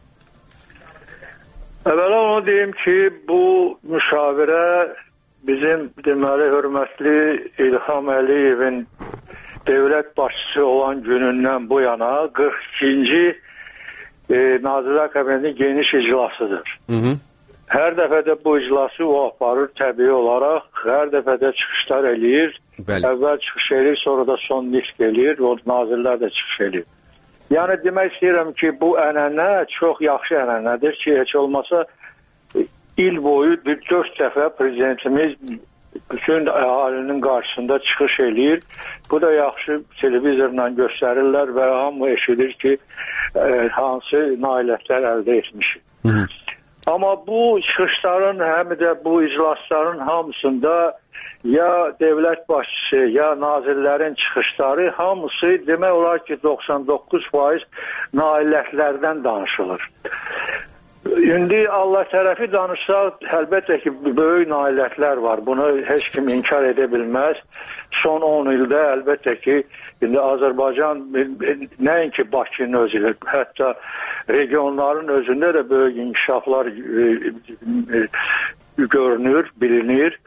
Əvvəla onu deyim ki, bu müşavirə bizim deməli hörmətli İlham Əliyevin dövlət başçısı olan günündən bu yana 42-ci Nazirlər Kabinetinin geniş iclasıdır. Hər dəfədə bu iclası o aparır təbii olaraq, hər dəfədə çıxışlar eləyir. Bəli. Əvvəl çıxış eləyir, sonra da son nitq eləyir, o nazirlər də çıxış eləyir. Yəni demək istəyirəm ki, bu ənənə çox yaxşı ənənədir ki, heç olmasa il boyu 4 dəfə prezidentimiz bütün əhalinin qarşısında çıxış eləyir. Bu da yaxşı televizorla göstərirlər və hamı eşidir ki, hansı nailiyyətlər əldə etmişik. Amma bu çıxışların, həm də bu iclasların hamısında ya dövlət başçısı, ya nazirlərin çıxışları hamısı demək olar ki, 99% nailiyyətlərdən danışılır. İndi Allah tərəfi danışsaq, əlbəttə ki, böyük nailiyyətlər var. Bunu heç kim inkar edə bilməz. Son 10 ildə əlbəttə ki, indi Azərbaycan nəinki Bakının özü, hətta regionların özündə də böyük inkişaflar görünür, bilinir.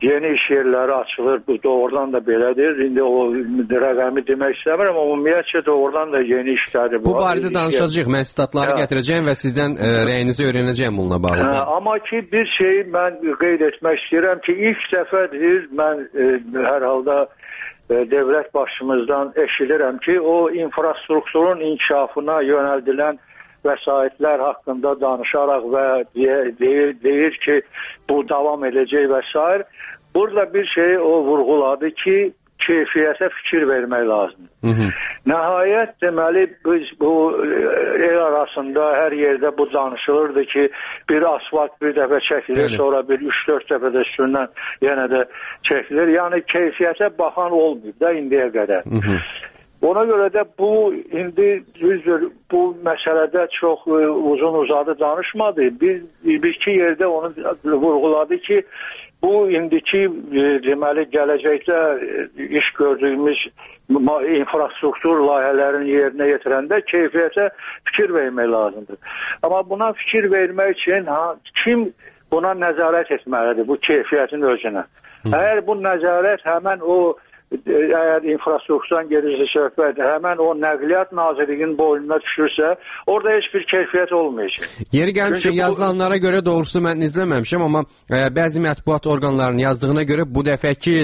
yeni iş yerləri açılır. Bu doğrudan da belədir. İndi o rəqəmi demək istəmirəm, amma ümumiyyətcə doğrudan da yeni işləri bu barədə danışacağıq. Mən sitatları gətirəcəyim və sizdən rəyinizi öyrənəcəyim bununla bağlı. Amma ki bir şey mən qeyd etmək istəyirəm ki, ilk dəfədir mən hər halda dövlət başçımızdan eşidirəm ki, o infrastrukturun inkişafına yönəldilən vəsaitlər haqqında danışaraq və deyir ki, bu davam edəcək və s. Burada bir şey o vurğuladı ki, keyfiyyətə fikir vermək lazımdır. Nəhayət deməli biz bu el arasında hər yerdə bu danışılırdı ki, bir asfalt bir dəfə çəkilir, sonra bir 3-4 dəfə də üstündən yenə də çəkilir. Yəni keyfiyyətə baxan olmayıb da indiyə qədər. Ona görə də bu indi düzdür, bu məsələdə çox uzun uzadı danışmadı. Bir iki yerdə onu vurğuladı ki, bu indiki deməli gələcəkdə iş gördüyümüz infrastruktur layihələrini yerinə yetirəndə keyfiyyətə fikir vermək lazımdır. Amma buna fikir vermək üçün kim buna nəzarət etməlidir, bu keyfiyyətin özünə? Əgər bu nəzarət həmən o əgər infrastrukturdan gedirsə söhbət, həmən o Nəqliyyat Nazirliyinin boynuna düşürsə, orada heç bir keyfiyyət olmayacaq. Yeri gəlmişsə, yazılanlara görə doğrusu mən izləməmişəm, amma bəzi mətbuat orqanlarının yazdığına görə bu dəfəki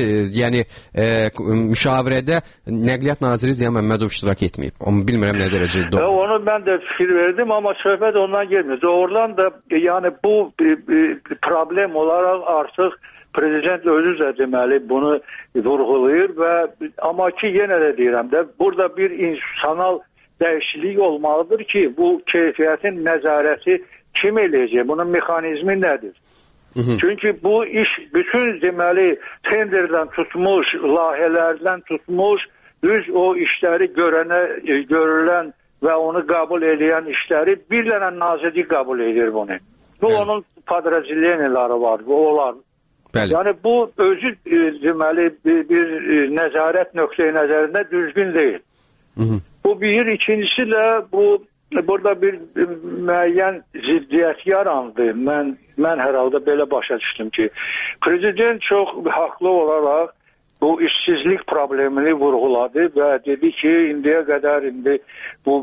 müşavirədə Nəqliyyat Naziri Ziya Məmmədov iştirak etməyib. Onu bilmirəm nə dərəcədə doğru. Onu mən də fikir verdim, amma söhbət ondan gelmir. Doğrudan da yəni bu problem olaraq artıq Prezident özü də deməli bunu vurğulayır və amma ki yenə də deyirəm də burada bir insanal dəyişiklik olmalıdır ki, bu keyfiyyətin nəzarəti kim eləyəcək? Bunun mexanizmi nədir? Çünki bu iş bütün deməli tenderdən tutmuş, layihələrdən tutmuş, düz o işləri görülən və onu qəbul edən işləri bir dənə nazirlik qəbul edir bunu. Bu onun padracileniləri var, bu olar. Bəli. Yəni bu özü deməli bir nəzarət nöqteyi nəzərində düzgün deyil. Bu bir, ikincisi də burada bir müəyyən ziddiyyət yarandı. Mən hər halda belə başa düşdüm ki, prezident çox haqlı olaraq bu işsizlik problemini vurğuladı və dedi ki, indiyə qədər bu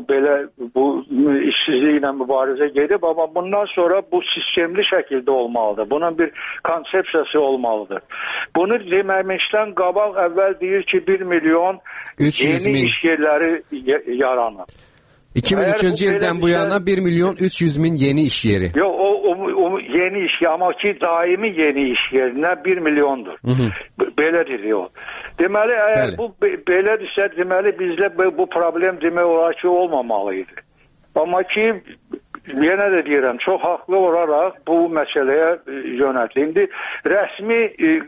işsizliklə mübarizə gedib, amma bundan sonra bu sistemli şəkildə olmalıdır. Bunun bir konsepsiyası olmalıdır. Bunu deməmişdən qabaq əvvəl deyir ki, 1 milyon yeni iş yerləri yaranır. 2003-cü ildən bu yana 1 milyon 300 min yeni iş yeri. Yox, o yeni iş yeri, amma ki daimi yeni iş yerinə 1 milyondur. Belədir o. Deməli, əgər bu belədirsə, deməli bizdə bu problem demək olar ki, olmamalıydı. Amma ki, yenə də deyirəm, çox haqlı olaraq bu məsələyə yönəldi. İndi rəsmi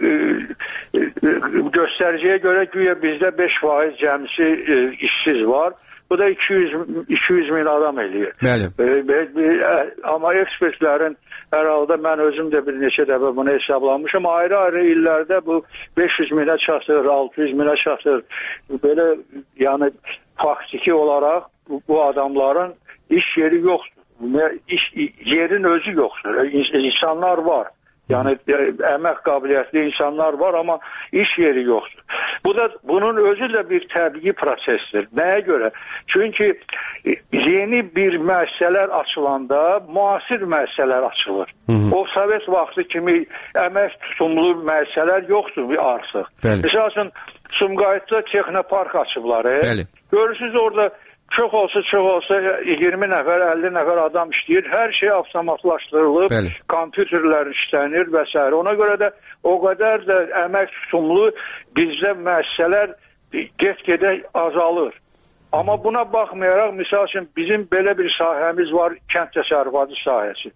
göstəriciyə görə güya bizdə 5% cəmsi işsiz var. Bu da 200 min adam eləyir. Amma ekspertlərin hər halda mən özüm də bir neçə dəfə bunu hesablamışım. Ayrı-ayrı illərdə bu 500 minə çatır, 600 minə çatır. Belə yəni faktiki olaraq bu adamların iş yeri yoxdur. Yerin özü yoxdur. İnsanlar var. Yəni əmək qabiliyyətli insanlar var, amma iş yeri yoxdur. Bunun özü də bir təbii prosesdir. Nəyə görə? Çünki yeni bir müəssisələr açılanda müasir müəssisələr açılır. O Sovet vaxtı kimi əmək tutumlu müəssisələr yoxdur artıq. Məsəl üçün Sumqayıtda texnopark açıblar. Görürsünüz orada çox olsa 20 nəfər, 50 nəfər adam işləyir. Hər şey avtomatlaşdırılıb, kompüterlər işlənir və s. Ona görə də o qədər də əmək tutumlu bizdə müəssisələr get-gedə azalır. Amma buna baxmayaraq, misal üçün bizim belə bir sahəmiz var, kənd təsərrüfatı sahəsi.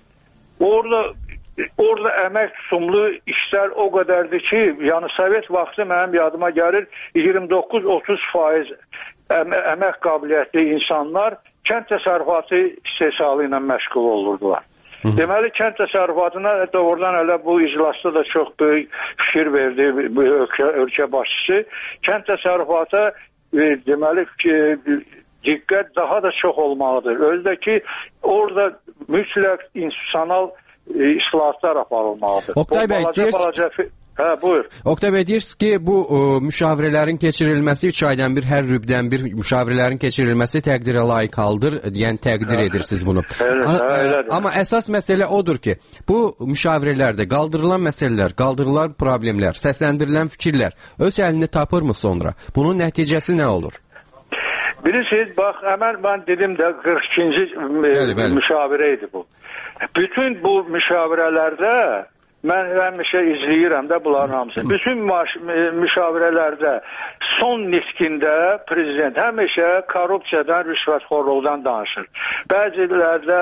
Orada əmək tutumlu işlər o qədərdir ki, yəni Sovet vaxtı mənim yadıma gəlir 29-30% əmək qabiliyyətli insanlar kənd təsərrüfatı istehsalı ilə məşğul olurdular. Deməli, kənd təsərrüfatına doğrudan elə bu iclasda da çox böyük fikir verdi ölkə başçısı. Kənd təsərrüfata deməli diqqət daha da çox olmalıdır. Özdəki orada mütləq insanal islahatlar aparılmalıdır. Oktay bəy, Hə, buyur. Oktay bəy, deyirsiniz ki, bu müşavirələrin keçirilməsi 3 aydan bir, hər rübdən bir müşavirələrin keçirilməsi təqdirə layiq haldır, yəni təqdir edirsiniz bunu. Elədir. Amma əsas məsələ odur ki, bu müşavirələrdə qaldırılan məsələlər, qaldırılan problemlər, səsləndirilən fikirlər öz əlini tapırmı sonra? Bunun nəticəsi nə olur? Bilirsiniz, bax, həmən mən dedim də 42-ci müşavirə idi bu. Bütün bu müşavirələrdə mən həmişə izləyirəm də bunların hamısını. Bütün müşavirələrdə son nitqində prezident həmişə korrupsiyadan, rüşvətxorluqdan danışır. Bəzilərdə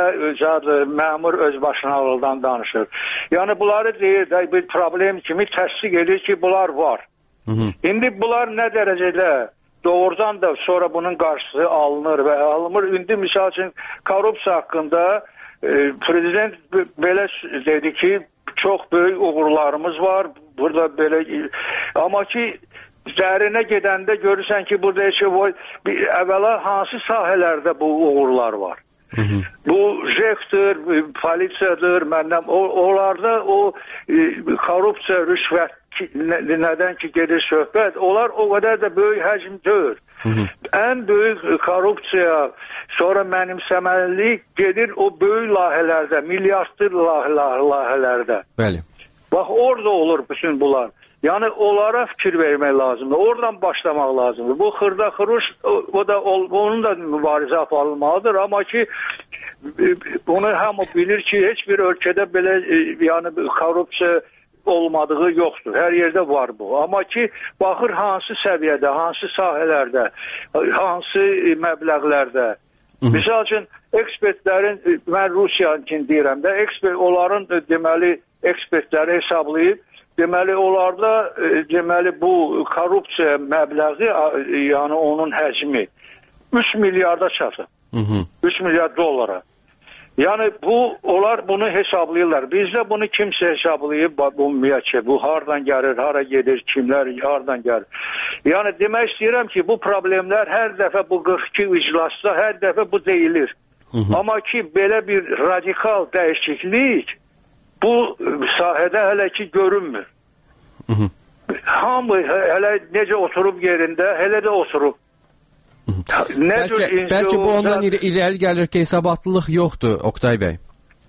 məmur özbaşınalıqdan danışır. Yəni bunları deyir də bir problem kimi təsdiq edir ki, bunlar var. İndi bunlar nə dərəcədə doğrudan da sonra bunun qarşısı alınır və alınmır. İndi misal üçün korrupsiya haqqında prezident belə dedi ki, çox böyük uğurlarımız var. Burada belə amma ki dərinə gedəndə görürsən ki, burada heç əvvəla hansı sahələrdə bu uğurlar var. Bu JEF-dir, polisiyadır, məndən onlarda o korrupsiya, rüşvət nədən ki gedir söhbət, onlar o qədər də böyük həcm deyil. Ən böyük korrupsiya, sonra mənimsəməlilik gedir o böyük layihələrdə, milyardlı layihələrdə. Bəli. Bax, orada olur bütün bunlar. Yəni, onlara fikir vermək lazımdır. Oradan başlamaq lazımdır. Bu xırda-xırış, onun da mübarizə aparılmalıdır. Amma ki, bunu hamı bilir ki, heç bir ölkədə belə yəni korrupsiya olmadığı yoxdur. Hər yerdə var bu. Amma ki, baxır hansı səviyyədə, hansı sahələrdə, hansı məbləğlərdə. Misal üçün, ekspertlərin, mən Rusiya üçün deyirəm də, onların deməli ekspertləri hesablayıb, deməli onlarda deməli bu korrupsiya məbləği, yəni onun həcmi 3 milyarda çatır. 3 milyard dollara. Yəni onlar bunu hesablayırlar. Bizdə bunu kimsə hesablayıb, bu ümumiyyətcə, bu hardan gəlir, hara gedir, kimlər hardan gəlir. Yəni demək istəyirəm ki, bu problemlər hər dəfə bu 42 iclasda hər dəfə bu deyilir. Amma ki, belə bir radikal dəyişiklik bu sahədə hələ ki görünmür. Hamı hələ necə oturub yerində, hələ də oturub. Bəlkə bu ondan irəli gəlir ki, hesabatlılıq yoxdur, Oktay bəy.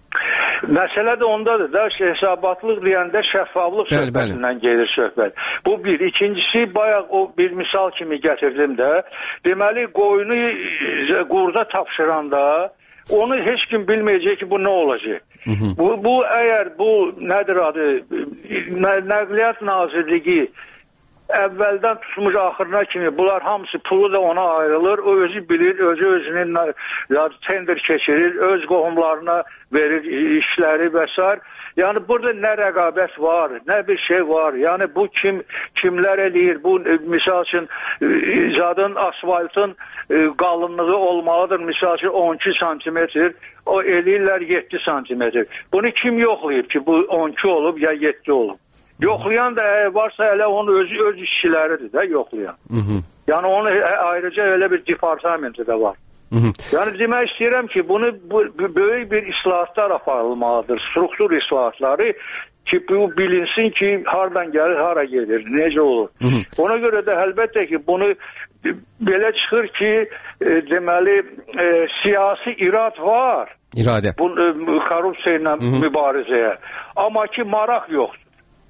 Məsələ də ondadır da, hesabatlılıq deyəndə şəffaflıq söhbətindən gedir söhbət. Bu bir. İkincisi, bayaq o bir misal kimi gətirdim də, deməli qoyunu qurda tapşıranda onu heç kim bilməyəcək ki, bu nə olacaq. Bu əgər bu nədir adı, Nəqliyyat Nazirliyi əvvəldən tutmuş axırına kimi bunlar hamısı pulu da ona ayrılır. O özü bilir, özünün tender keçirir, öz qohumlarına verir işləri və s. Yəni burada nə rəqabət var, nə bir şey var. Yəni bu kimlər eləyir? Bu misal üçün zadın, asfaltın qalınlığı olmalıdır. Misal üçün 12 santimetr, o eləyirlər 7 santimetr. Bunu kim yoxlayıb ki bu 12 olub ya 7 olub? Yoxlayan da varsa elə onun öz işçiləridir də yoxlayan. Yəni onu ayrıca elə bir departamenti də var. Yəni demək istəyirəm ki, bunu böyük bir islahatlar aparılmalıdır, struktur islahatları ki, bu bilinsin ki, hardan gəlir, hara gedir, necə olur. Ona görə də əlbəttə ki, bunu belə çıxır ki, deməli, siyasi irad var. İradə. Bu korrupsiya ilə mübarizəyə. Amma ki, maraq yoxdur.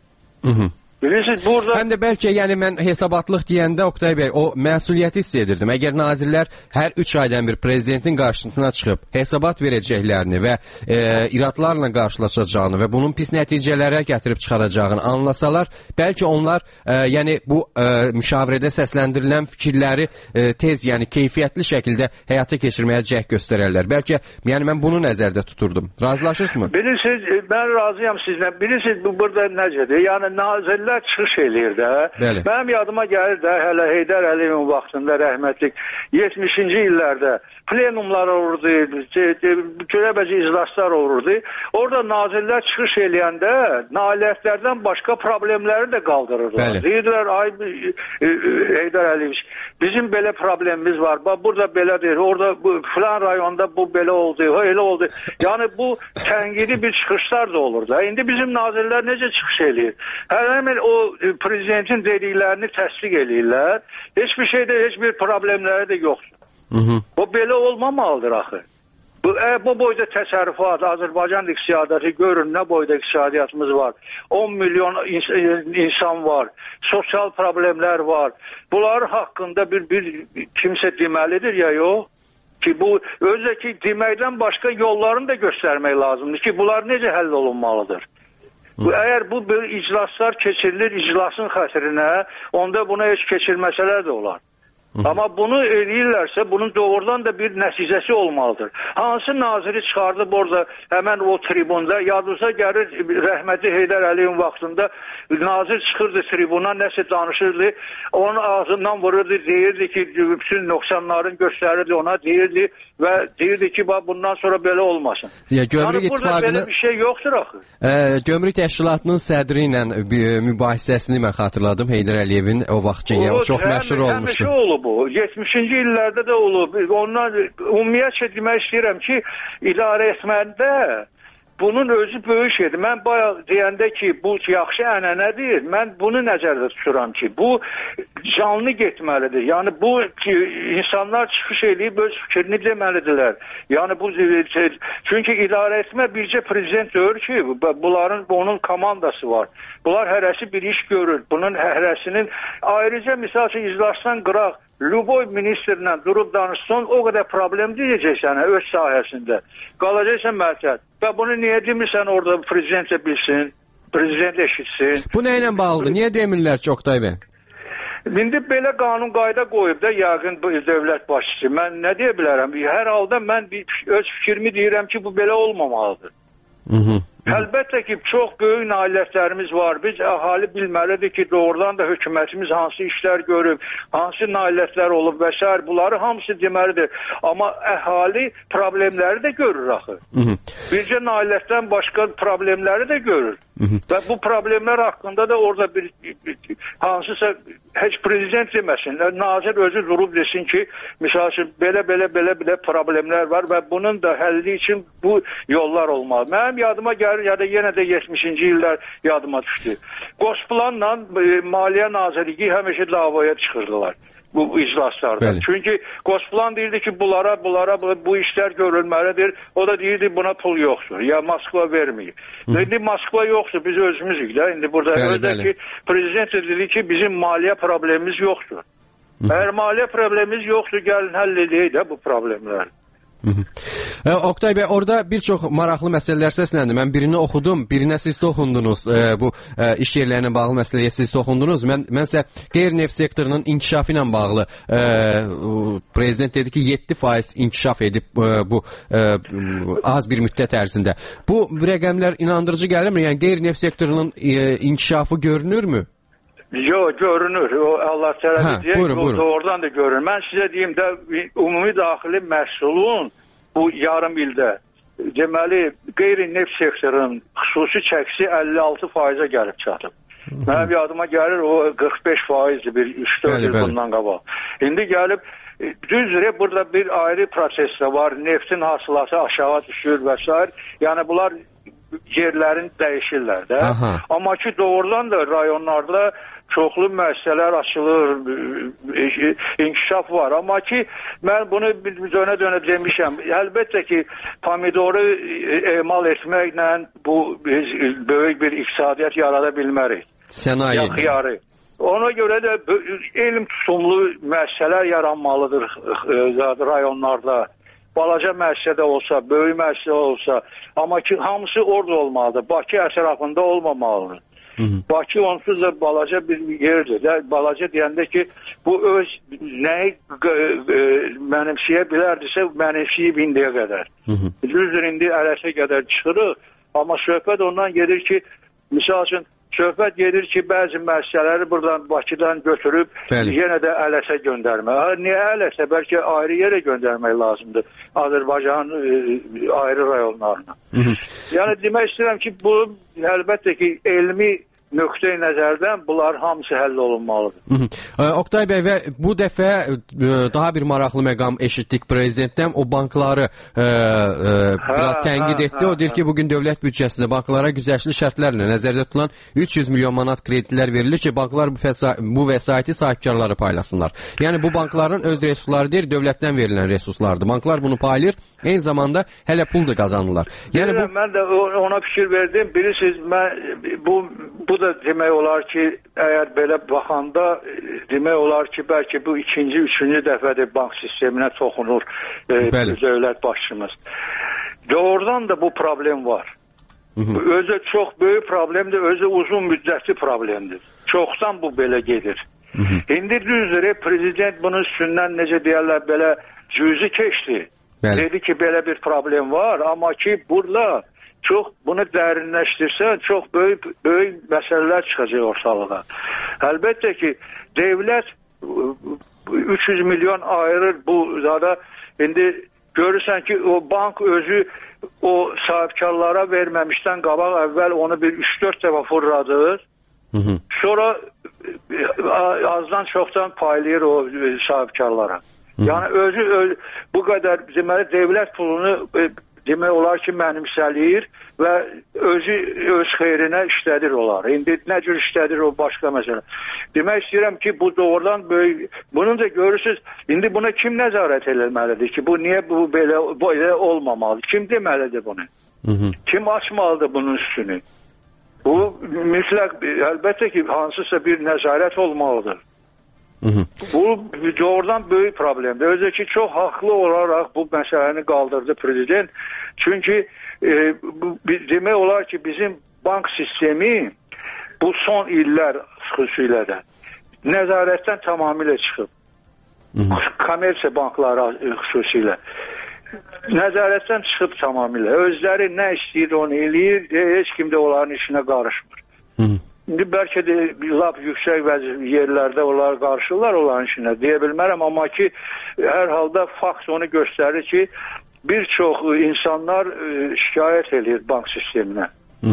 Bilirsiniz, burada... Həm də bəlkə, yəni mən hesabatlıq deyəndə, Oktay bəy, o məsuliyyəti hiss edirdim. Əgər nazirlər hər 3 aydan bir prezidentin qarşısına çıxıb hesabat verəcəklərini və iradlarla qarşılaşacağını və bunun pis nəticələrə gətirib çıxaracağını anlasalar, bəlkə onlar yəni bu müşavirədə səsləndirilən fikirləri tez, yəni keyfiyyətli şəkildə həyata keçirməyə cəhd göstərərlər. Bəlkə, yəni mən bunu nəzərdə tuturdum. Razılaşırsınızmı? Bilirsiniz, mən razıyam sizlə. Bilirsiniz, bu burada necədir? Yəni nazirlər çıxış eləyir də. Mənim yadıma gəlir də, hələ Heydər Əliyevin vaxtında rəhmətlik 70-ci illərdə plenumlar olurdu, görəbəci iclaslar olurdu. Orada nazirlər çıxış eləyəndə nailiyyətlərdən başqa problemləri də qaldırırlar. Deyirlər, ay Heydər Əliyeviç, bizim belə problemimiz var. Bax, burada belədir, orada filan rayonda bu belə oldu, elə oldu. Yəni bu tənqidi bir çıxışlar da olur da. İndi bizim nazirlər necə çıxış eləyir? Həmin o prezidentin dediklərini təsdiq eləyirlər. Heç bir şeydə, heç bir problemləri də yoxdur. O belə olmamalıdır axı. Bu boyda təsərrüfat, Azərbaycan iqtisadiyyatı görün, nə boyda iqtisadiyyatımız var. 10 milyon insan var, sosial problemlər var. Bunlar haqqında bir kimsə deməlidir ya yox? Ki bu özdəki deməkdən başqa yollarını da göstərmək lazımdır ki, bunlar necə həll olunmalıdır? Əgər bu iclaslar keçirilir iclasın xətrinə, onda buna heç keçirməsələr də olar. Amma bunu eləyirlərsə, bunun doğrudan da bir nəticəsi olmalıdır. Hansı naziri çıxardıb orada həmən o tribunda, yadınıza gəlir rəhmətli Heydər Əliyevin vaxtında nazir çıxırdı tribuna, nəsə danışırdı, onun ağzından vururdu, deyirdi ki, bütün nöqsanların göstərirdi ona, deyirdi və deyirdi ki, bundan sonra belə olmasın. Yəni burada belə bir şey yoxdur axı. Gömrük Təşkilatının sədri ilə mübahisəsini mən xatırladım, Heydər Əliyevin o vaxt ki, çox məşhur olmuşdu. Həmişə olub o, 70-ci illərdə də olub. Ondan ümumiyyətcə demək istəyirəm ki, idarə etməndə bunun özü böyük şeydir. Mən bayaq deyəndə ki, bu yaxşı ənənədir. Mən bunu nəzərdə tuturam ki, bu canlı getməlidir. Yəni bu insanlar çıxış eləyib öz fikrini deməlidirlər. Yəni bu çünki idarə etmə bircə prezident deyir ki, bunların onun komandası var. Bunlar hərəsi bir iş görür. Bunun hərəsinin ayrıca misal üçün iclasdan qıraq Luboy ministerlə durub danışsan, o qədər problem deyəcəksən öz sahəsində. Qalacaqsan mərkəz. Və bunu niyə demirsən orada prezident də bilsin, prezident eşitsin. Bu nə ilə bağlıdır? Niyə demirlər ki, Oqtay bəy? İndi belə qanun qayda qoyub da yəqin dövlət başçısı. Mən nə deyə bilərəm? Hər halda mən öz fikrimi deyirəm ki, bu belə olmamalıdır. Əlbəttə ki, çox böyük nailiyyətlərimiz var. Biz əhali bilməlidir ki, doğrudan da hökumətimiz hansı işlər görüb, hansı nailiyyətlər olub və s. Bunları hamısı deməlidir. Amma əhali problemləri də görür axı. Bircə nailiyyətdən başqa problemləri də görür. Və bu problemlər haqqında da orada bir hansısa heç prezident deməsin, nazir özü durub desin ki, misal üçün belə problemlər var və bunun da həlli üçün bu yollar olmalı. Mənim yadıma gəlir, ya da yenə də 70-ci illər yadıma düşdü. Qosplanla Maliyyə Nazirliyi həmişə davaya çıxırdılar bu iclaslarda. Bəli. Çünki Qosplan deyirdi ki, bunlara bu işlər görülməlidir. O da deyirdi buna pul yoxdur. Ya Moskva verməyib. İndi Moskva yoxdur, biz özümüzük də. İndi burada özdəki prezident dedi ki, bizim maliyyə problemimiz yoxdur. Əgər maliyyə problemimiz yoxdur, gəlin həll edək də bu problemləri. Oqtay bəy, orada bir çox maraqlı məsələlər səsləndi. Mən birini oxudum, birinə siz toxundunuz. Bu iş yerlərinin bağlı məsələyə siz toxundunuz. Mənsə qeyri-neft sektorunun inkişafı ilə bağlı prezident dedi ki, 7% inkişaf edib bu az bir müddət ərzində. Bu rəqəmlər inandırıcı gəlirmi? Yəni qeyri-neft sektorunun inkişafı görünürmü? Yox, görünür. O Allah tərəfi deyək, oradan da görünür. Mən sizə deyim də, ümumi daxili məhsulun bu yarım ildə, deməli, qeyri-neft sektorunun xüsusi çəkisi 56%-a gəlib çatıb. Mənim yadıma gəlir, o 45%-dir bir 3-4 il bundan qabaq. İndi gəlib, düzdür, burada bir ayrı proses də var, neftin hasılatı aşağı düşür və s. Yəni, bunlar yerlərin dəyişirlər də. Amma ki, doğrudan da rayonlarda çoxlu müəssisələr açılır, inkişaf var. Amma ki, mən bunu dönə demişəm. Əlbəttə ki, pomidoru emal etməklə bu böyük bir iqtisadiyyat yarada bilmərik. Sənaye. Xiyarı. Ona görə də elm tutumlu müəssisələr yaranmalıdır rayonlarda. Balaca müəssisədə olsa, böyük müəssisə olsa, amma ki, hamısı orada olmalıdır. Bakı ətrafında olmamalıdır. Bakı onsuz da balaca bir yerdir. Balaca deyəndə ki, bu öz nəyi mənimsiyə bilərdirsə, mənimsiyib indiyə qədər. Düzdür, indi ələsə qədər çıxırıq, amma söhbət ondan gedir ki, misal üçün, söhbət gedir ki, bəzi müəssisələri buradan Bakıdan götürüb yenə də Ələsə göndərmək. Niyə Ələsə? Bəlkə ayrı yerə göndərmək lazımdır Azərbaycanın ayrı rayonlarına. Yəni demək istəyirəm ki, bu əlbəttə ki, elmi nöqteyi nəzərdən bunlar hamısı həll olunmalıdır. Oktay bəy, və bu dəfə daha bir maraqlı məqam eşitdik prezidentdən. O bankları biraz tənqid etdi. O deyir ki, bugün dövlət büdcəsində banklara güzəştli şərtlərlə nəzərdə tutulan 300 milyon manat kreditlər verilir ki, banklar bu vəsaiti sahibkarları paylasınlar. Yəni bu bankların öz resursları deyil, dövlətdən verilən resurslardır. Banklar bunu paylayır, eyni zamanda hələ pul da qazanırlar. Yəni mən də ona fikir verdim. Bilirsiniz, bu da demək olar ki, əgər belə baxanda demək olar ki, bəlkə bu ikinci, üçüncü dəfədir bank sisteminə toxunur dövlət başçımız. Doğrudan da bu problem var. Özü çox böyük problemdir, özü uzun müddətli problemdir. Çoxdan bu belə gedir. İndi düzdür, prezident bunun üstündən necə deyərlər, belə cüzi keçdi. Dedi ki, belə bir problem var, amma ki, burada çox bunu dərinləşdirsə, çox böyük məsələlər çıxacaq ortalığa. Əlbəttə ki, devlət 300 milyon ayırır bu zada. İndi görürsən ki, o bank özü o sahibkarlara verməmişdən qabaq əvvəl onu bir 3-4 dəfə fırladır. Sonra azdan çoxdan paylayır o sahibkarlara. Yəni özü bu qədər deməli devlət pulunu demək olar ki, mənimsəliyir və özü öz xeyrinə işlədir olar. İndi nə cür işlədir o başqa məsələ. Demək istəyirəm ki, bu doğrudan böyük. Bunu da görürsünüz, indi buna kim nəzarət eləməlidir ki, bu niyə bu belə olmamalıdır? Kim deməlidir bunu? Kim açmalıdır bunun üstünü? Bu mütləq, əlbəttə ki, hansısa bir nəzarət olmalıdır. Bu doğrudan böyük problemdir. Özü ki, çox haqlı olaraq bu məsələni qaldırdı prezident. Çünki demək olar ki, bizim bank sistemi bu son illər xüsusilə də nəzarətdən tamamilə çıxıb. Kommersiya bankları xüsusilə nəzarətdən çıxıb tamamilə. Özləri nə istəyir onu eləyir, heç kim də onların işinə qarışmır. İndi bəlkə də lap yüksək yerlərdə onlar qarşılar onların işinə deyə bilmərəm, amma ki, hər halda fakt onu göstərir ki, bir çox insanlar şikayət edir bank sisteminə.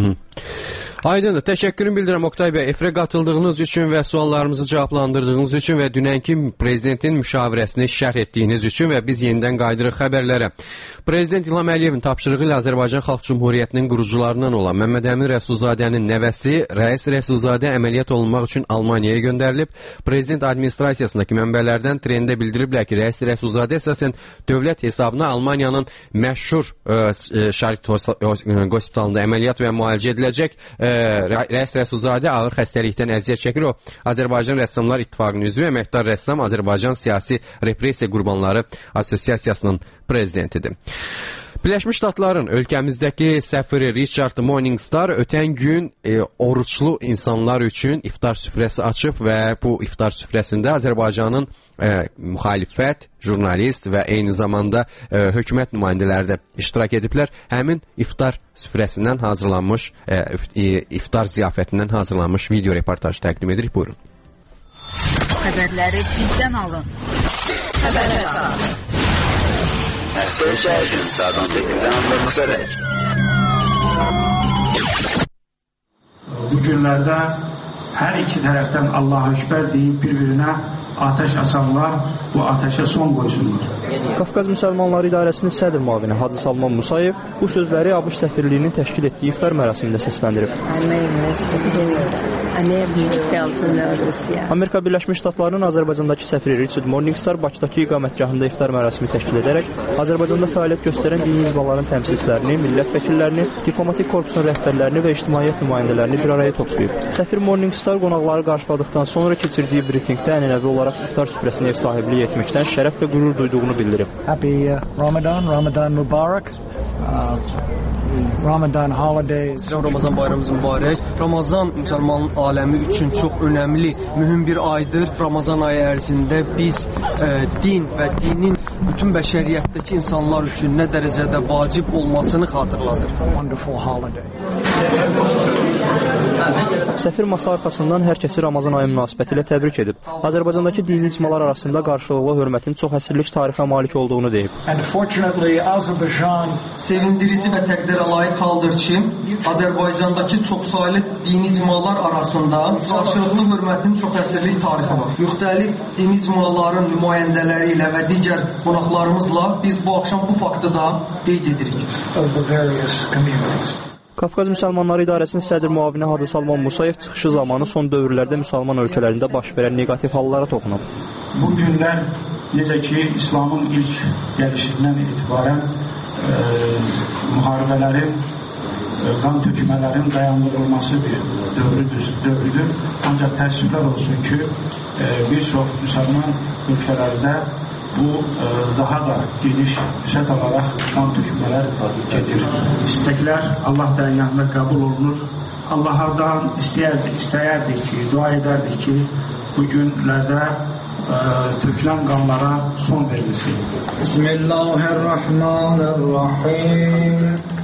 Aydındır. Təşəkkürümü bildirəm Oktay bəy. Efirə qatıldığınız üçün və suallarımızı cavablandırdığınız üçün və dünənki prezidentin müşavirəsini şərh etdiyiniz üçün və biz yenidən qayıdırıq xəbərlərə. Prezident İlham Əliyevin tapşırığı ilə Azərbaycan Xalq Cümhuriyyətinin qurucularından olan Məmməd Əmin Rəsulzadənin nəvəsi Rəis Rəsulzadə əməliyyat olunmaq üçün Almaniyaya göndərilib. Prezident administrasiyasındakı mənbələrdən trendə bildiriblər ki, Rəis Rəsulzadə əsasən dövlət hesabına Almaniyanın məşhur Şarik Hospitalında əməliyyat və müalicə ediləcək. Rəis Rəsulzadə ağır xəstəlikdən əziyyət çəkir. O, Azərbaycan Rəssamlar İttifaqının üzvü, əməkdar rəssam, Azərbaycan Siyasi Repressiya Qurbanları Assosiasiyasının prezidentidir. Birləşmiş Ştatların ölkəmizdəki səfiri Richard Morningstar ötən gün oruçlu insanlar üçün iftar süfrəsi açıb və bu iftar süfrəsində Azərbaycanın müxalifət, jurnalist və eyni zamanda hökumət nümayəndələri də iştirak ediblər. Həmin iftar süfrəsindən hazırlanmış, iftar ziyafətindən hazırlanmış video reportaj təqdim edirik. Buyurun. Xəbərləri bizdən alın. Xəbərlər. Hər gün saat 18-dən anlamıqsarək. Bu günlərdə hər iki tərəfdən Allah-u Ekber deyib bir-birinə ateş açanlar bu ateşə son qoysunlar. Qafqaz Müsəlmanları İdarəsinin sədr müavini Hacı Salman Musayev bu sözləri ABŞ səfirliyinin təşkil etdiyi iftar mərasimində səsləndirib. Amerika Birləşmiş Ştatlarının Azərbaycandakı səfiri Richard Morningstar Bakıdakı iqamətgahında iftar mərasimi təşkil edərək Azərbaycanda fəaliyyət göstərən dini hizbaların təmsilçilərini, millət vəkillərini, diplomatik korpusun rəhbərlərini və ictimaiyyət nümayəndələrini bir araya toplayıb. Səfir Morningstar qonaqları qarşıladıqdan sonra keçirdiyi brifinqdə ənənəvi olaraq iftar süfrəsinə ev sahibliyi etməkdən şərəf və qürur duyduğunu bildirib. Happy Ramadan Mübarək. Ramadan holidays. Ramazan bayramımız mübarək. Ramazan müsəlman aləmi üçün çox önəmli, mühüm bir aydır. Ramazan ayı ərzində biz din və dinin bütün bəşəriyyətdəki insanlar üçün nə dərəcədə vacib olmasını xatırladır. Wonderful holiday. Səfir masa arxasından hər kəsi Ramazan ayı münasibətilə təbrik edib. Azərbaycandakı dini icmalar arasında qarşılıqlı hörmətin çox əsrlik tarixə malik olduğunu deyib. Sevindirici və təqdirə layiq haldır ki, Azərbaycandakı çoxsaylı dini icmalar arasında qarşılıqlı hörmətin çox əsrlik tarixi var. Müxtəlif dini icmaların nümayəndələri ilə və digər qonaqlarımızla biz bu axşam bu faktı da qeyd edirik. Qafqaz Müsəlmanları İdarəsinin sədr müavini Hacı Salman Musayev çıxışı zamanı son dövrlərdə müsəlman ölkələrində baş verən neqativ hallara toxunub. Bu günlər necə ki, İslamın ilk gəlişindən etibarən müharibələrin, qan tökmələrin dayandırılması bir dövrüdür. Ancaq təəssüflər olsun ki, bir çox müsəlman ölkələrdə bu daha da geniş üsət alaraq qan tökmələr gedir. İstəklər Allah dərgahında qəbul olunur. Allah'dan istəyərdik ki, dua edərdik ki, bu günlərdə tökülən qanlara son verilsin. Bismillahirrahmanirrahim.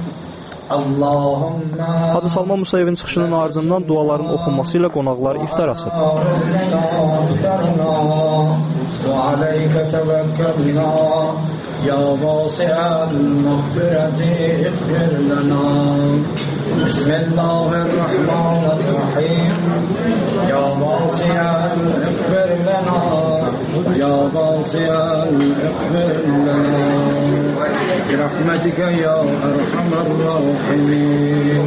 Hacı Salman Musayevin çıxışının ardından duaların oxunması ilə qonaqlar iftar açıb. وعليك توكلنا يا واسع المغفرة اغفر لنا بسم الله الرحمن الرحيم يا واسع اغفر لنا يا واسع اغفر لنا برحمتك يا أرحم الراحمين.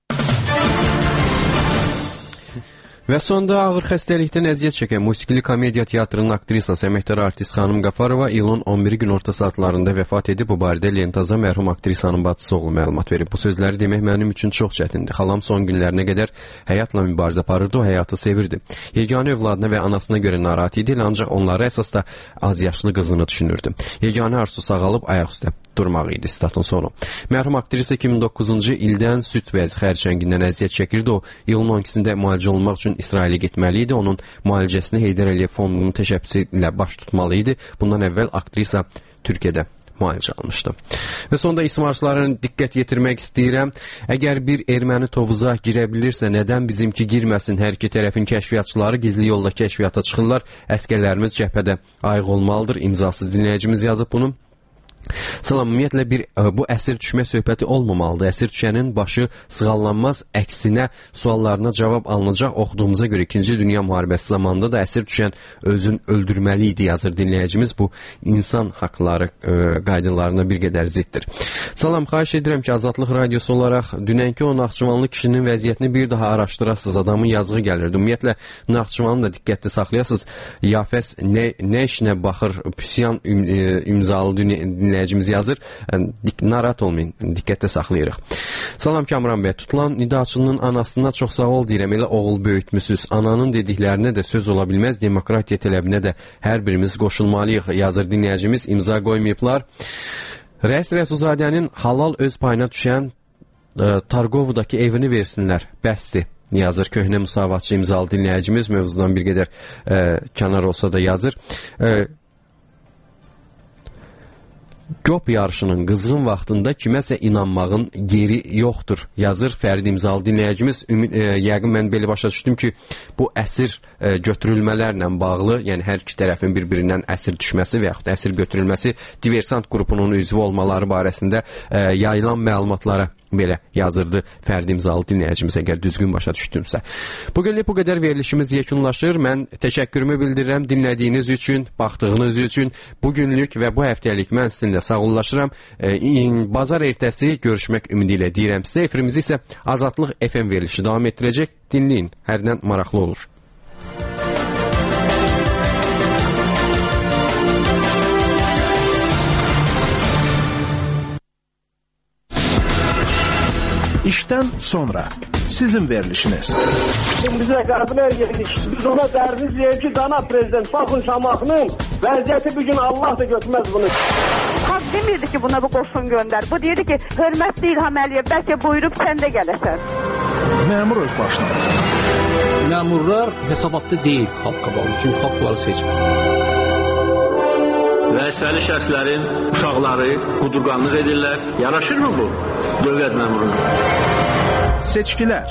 Və sonda ağır xəstəlikdən əziyyət çəkən musiqili komediya teatrının aktrisası əməkdar artist xanım Qafarova iyulun 11 gün orta saatlarında vəfat edib. Bu barədə Lentaza mərhum aktrisanın bacısı oğlu məlumat verib. Bu sözləri demək mənim üçün çox çətindir. Xalam son günlərinə qədər həyatla mübarizə aparırdı, o həyatı sevirdi. Yeganə övladına və anasına görə narahat idi, ancaq onları əsas da az yaşlı qızını düşünürdü. Yeganə arzusu sağalıb ayaq üstə durmaq idi. Statın sonu. Mərhum aktrisa 2009-cu ildən süd vəzi xərçəngindən əziyyət çəkirdi. O iyulun 12-sində müalicə olunmaq üçün İsrailə getməli idi. Onun müalicəsini Heydər Əliyev fondunun təşəbbüsü ilə baş tutmalı idi. Bundan əvvəl aktrisa Türkiyədə müalicə almışdı. Və sonda ismarçıların diqqət yetirmək istəyirəm. Əgər bir erməni tovuza girə bilirsə, nədən bizimki girməsin? Hər iki tərəfin kəşfiyyatçıları gizli yolla kəşfiyyata çıxırlar. Əskərlərimiz cəbhədə ayıq olmalıdır. İmzasız dinləyicimiz yazıb bunu. Salam, ümumiyyətlə bu əsir düşmə söhbəti olmamalıdır. Əsir düşənin başı sığallanmaz, əksinə suallarına cavab alınacaq. Oxuduğumuza görə 2-ci Dünya müharibəsi zamanında da əsir düşən özün öldürməli idi, yazır dinləyicimiz. Bu insan haqları qaydalarına bir qədər ziddir. Salam, xahiş edirəm ki, Azadlıq Radiosu olaraq dünənki o Naxçıvanlı kişinin vəziyyətini bir daha araşdırasınız. Adamın yazığı gəlirdi. Ümumiyyətlə Naxçıvanı da diqqətli saxlayasınız. Yafəs nə işinə baxır, Püsyan imzalı dinləyicimiz yazır. Narahat olmayın, diqqətlə saxlayırıq. Salam Kamran bəy, tutulan nidaçının anasına çox sağ ol deyirəm, elə oğul böyütmüsüz. Ananın dediklərinə də söz ola bilməz, demokratiya tələbinə də hər birimiz qoşulmalıyıq, yazır dinləyicimiz, imza qoymayıblar. Rəis Rəsulzadənin halal öz payına düşən Targovudakı evini versinlər, bəsdir, yazır köhnə müsavatçı imzalı dinləyicimiz, mövzudan bir qədər kənar olsa da yazır. Cop yarışının qızğın vaxtında kiməsə inanmağın yeri yoxdur, yazır Fərid imzalı dinləyicimiz. Yəqin mən belə başa düşdüm ki, bu əsir götürülmələrlə bağlı, yəni hər iki tərəfin bir-birindən əsir düşməsi və yaxud əsir götürülməsi diversant qrupunun üzvü olmaları barəsində yayılan məlumatlara belə yazırdı Fərdi imzalı dinləyicimiz, əgər düzgün başa düşdümsə. Bugünlük bu qədər verilişimiz yekunlaşır. Mən təşəkkürümü bildirirəm dinlədiyiniz üçün, baxdığınız üçün. Bugünlük və bu həftəlik mən sizinlə sağollaşıram. Bazar ertəsi görüşmək ümidi ilə deyirəm sizə. Efirimizi isə Azadlıq FM verilişi davam etdirəcək. Dinləyin, hərdən maraqlı olur. İşdən sonra sizin verilişiniz. Bizə qəbilər yedik. Biz ona dərdiz deyək ki, cənab prezident, baxın Şamaxının vəziyyəti bugün Allah da götürməz bunu. Xalq demirdi ki, buna bu qoşun göndər. Bu deyirdi ki, hörmətli İlham Əliyev, bəlkə buyurub sən də gələsən. Məmur öz başına. Məmurlar hesabatlı deyil xalq qabağında, çünki xalqları seçmir. Vəzifəli şəxslərin uşaqları qudurqanlıq edirlər. Yaraşırmı bu dövlət məmuruna? Seçkilər.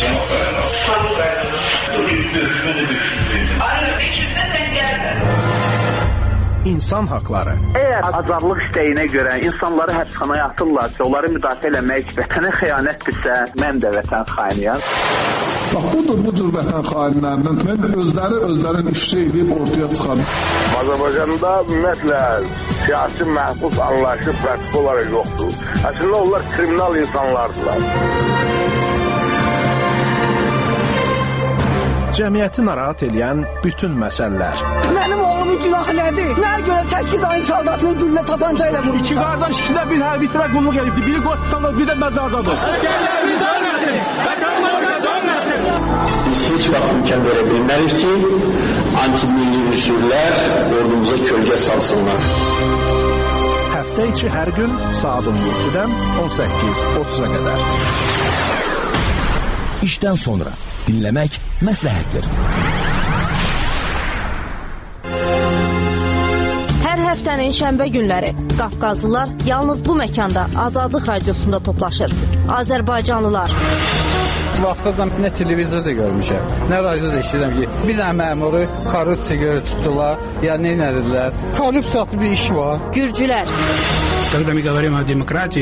İnsan haqları. Əgər azadlıq istəyinə görə insanları həbsxanaya atırlarsa, onları müdafiə eləmək vətənə xəyanətdirsə, mən də vətən xainiyəm. Bax, bu cür vətən xainlərindən özlərini ifşa edib ortaya çıxarır. Azərbaycanda ümumiyyətlə siyasi məhbus anlayışı pratik olaraq yoxdur. Əslində onlar kriminal insanlardılar. Cəmiyyəti narahat edən bütün məsələlər. Mənim oğlumun günahı nədir? Nəyə görə 8 ayın soldatını güllə tapanca ilə vurur? İki qardaş, ikisi də bir hərbisinə qulluq edibdir. Biri qoşqusanda, bir də məzardadır. Əsgərlərimiz ölməsin! Vətənlərimiz ölməsin! Biz heç vaxt imkan verə bilmərik ki, antimilli üsullar ordumuza kölgə salsınlar. Həftə içi hər gün saat 17-dən 18:30-a qədər. İşdən sonra dinləmək məsləhətdir. Hər həftənin şənbə günləri Qafqazlılar yalnız bu məkanda Azadlıq Radiosunda toplaşır. Azərbaycanlılar. Vaxtacan nə televizorda görmüşəm, nə radioda eşidirəm ki, bir dənə məmuru korrupsiya görə tutdular, ya nə edilər? Korrupsiyalı bir iş var. Gürcülər. Когда мы говорим о демократии,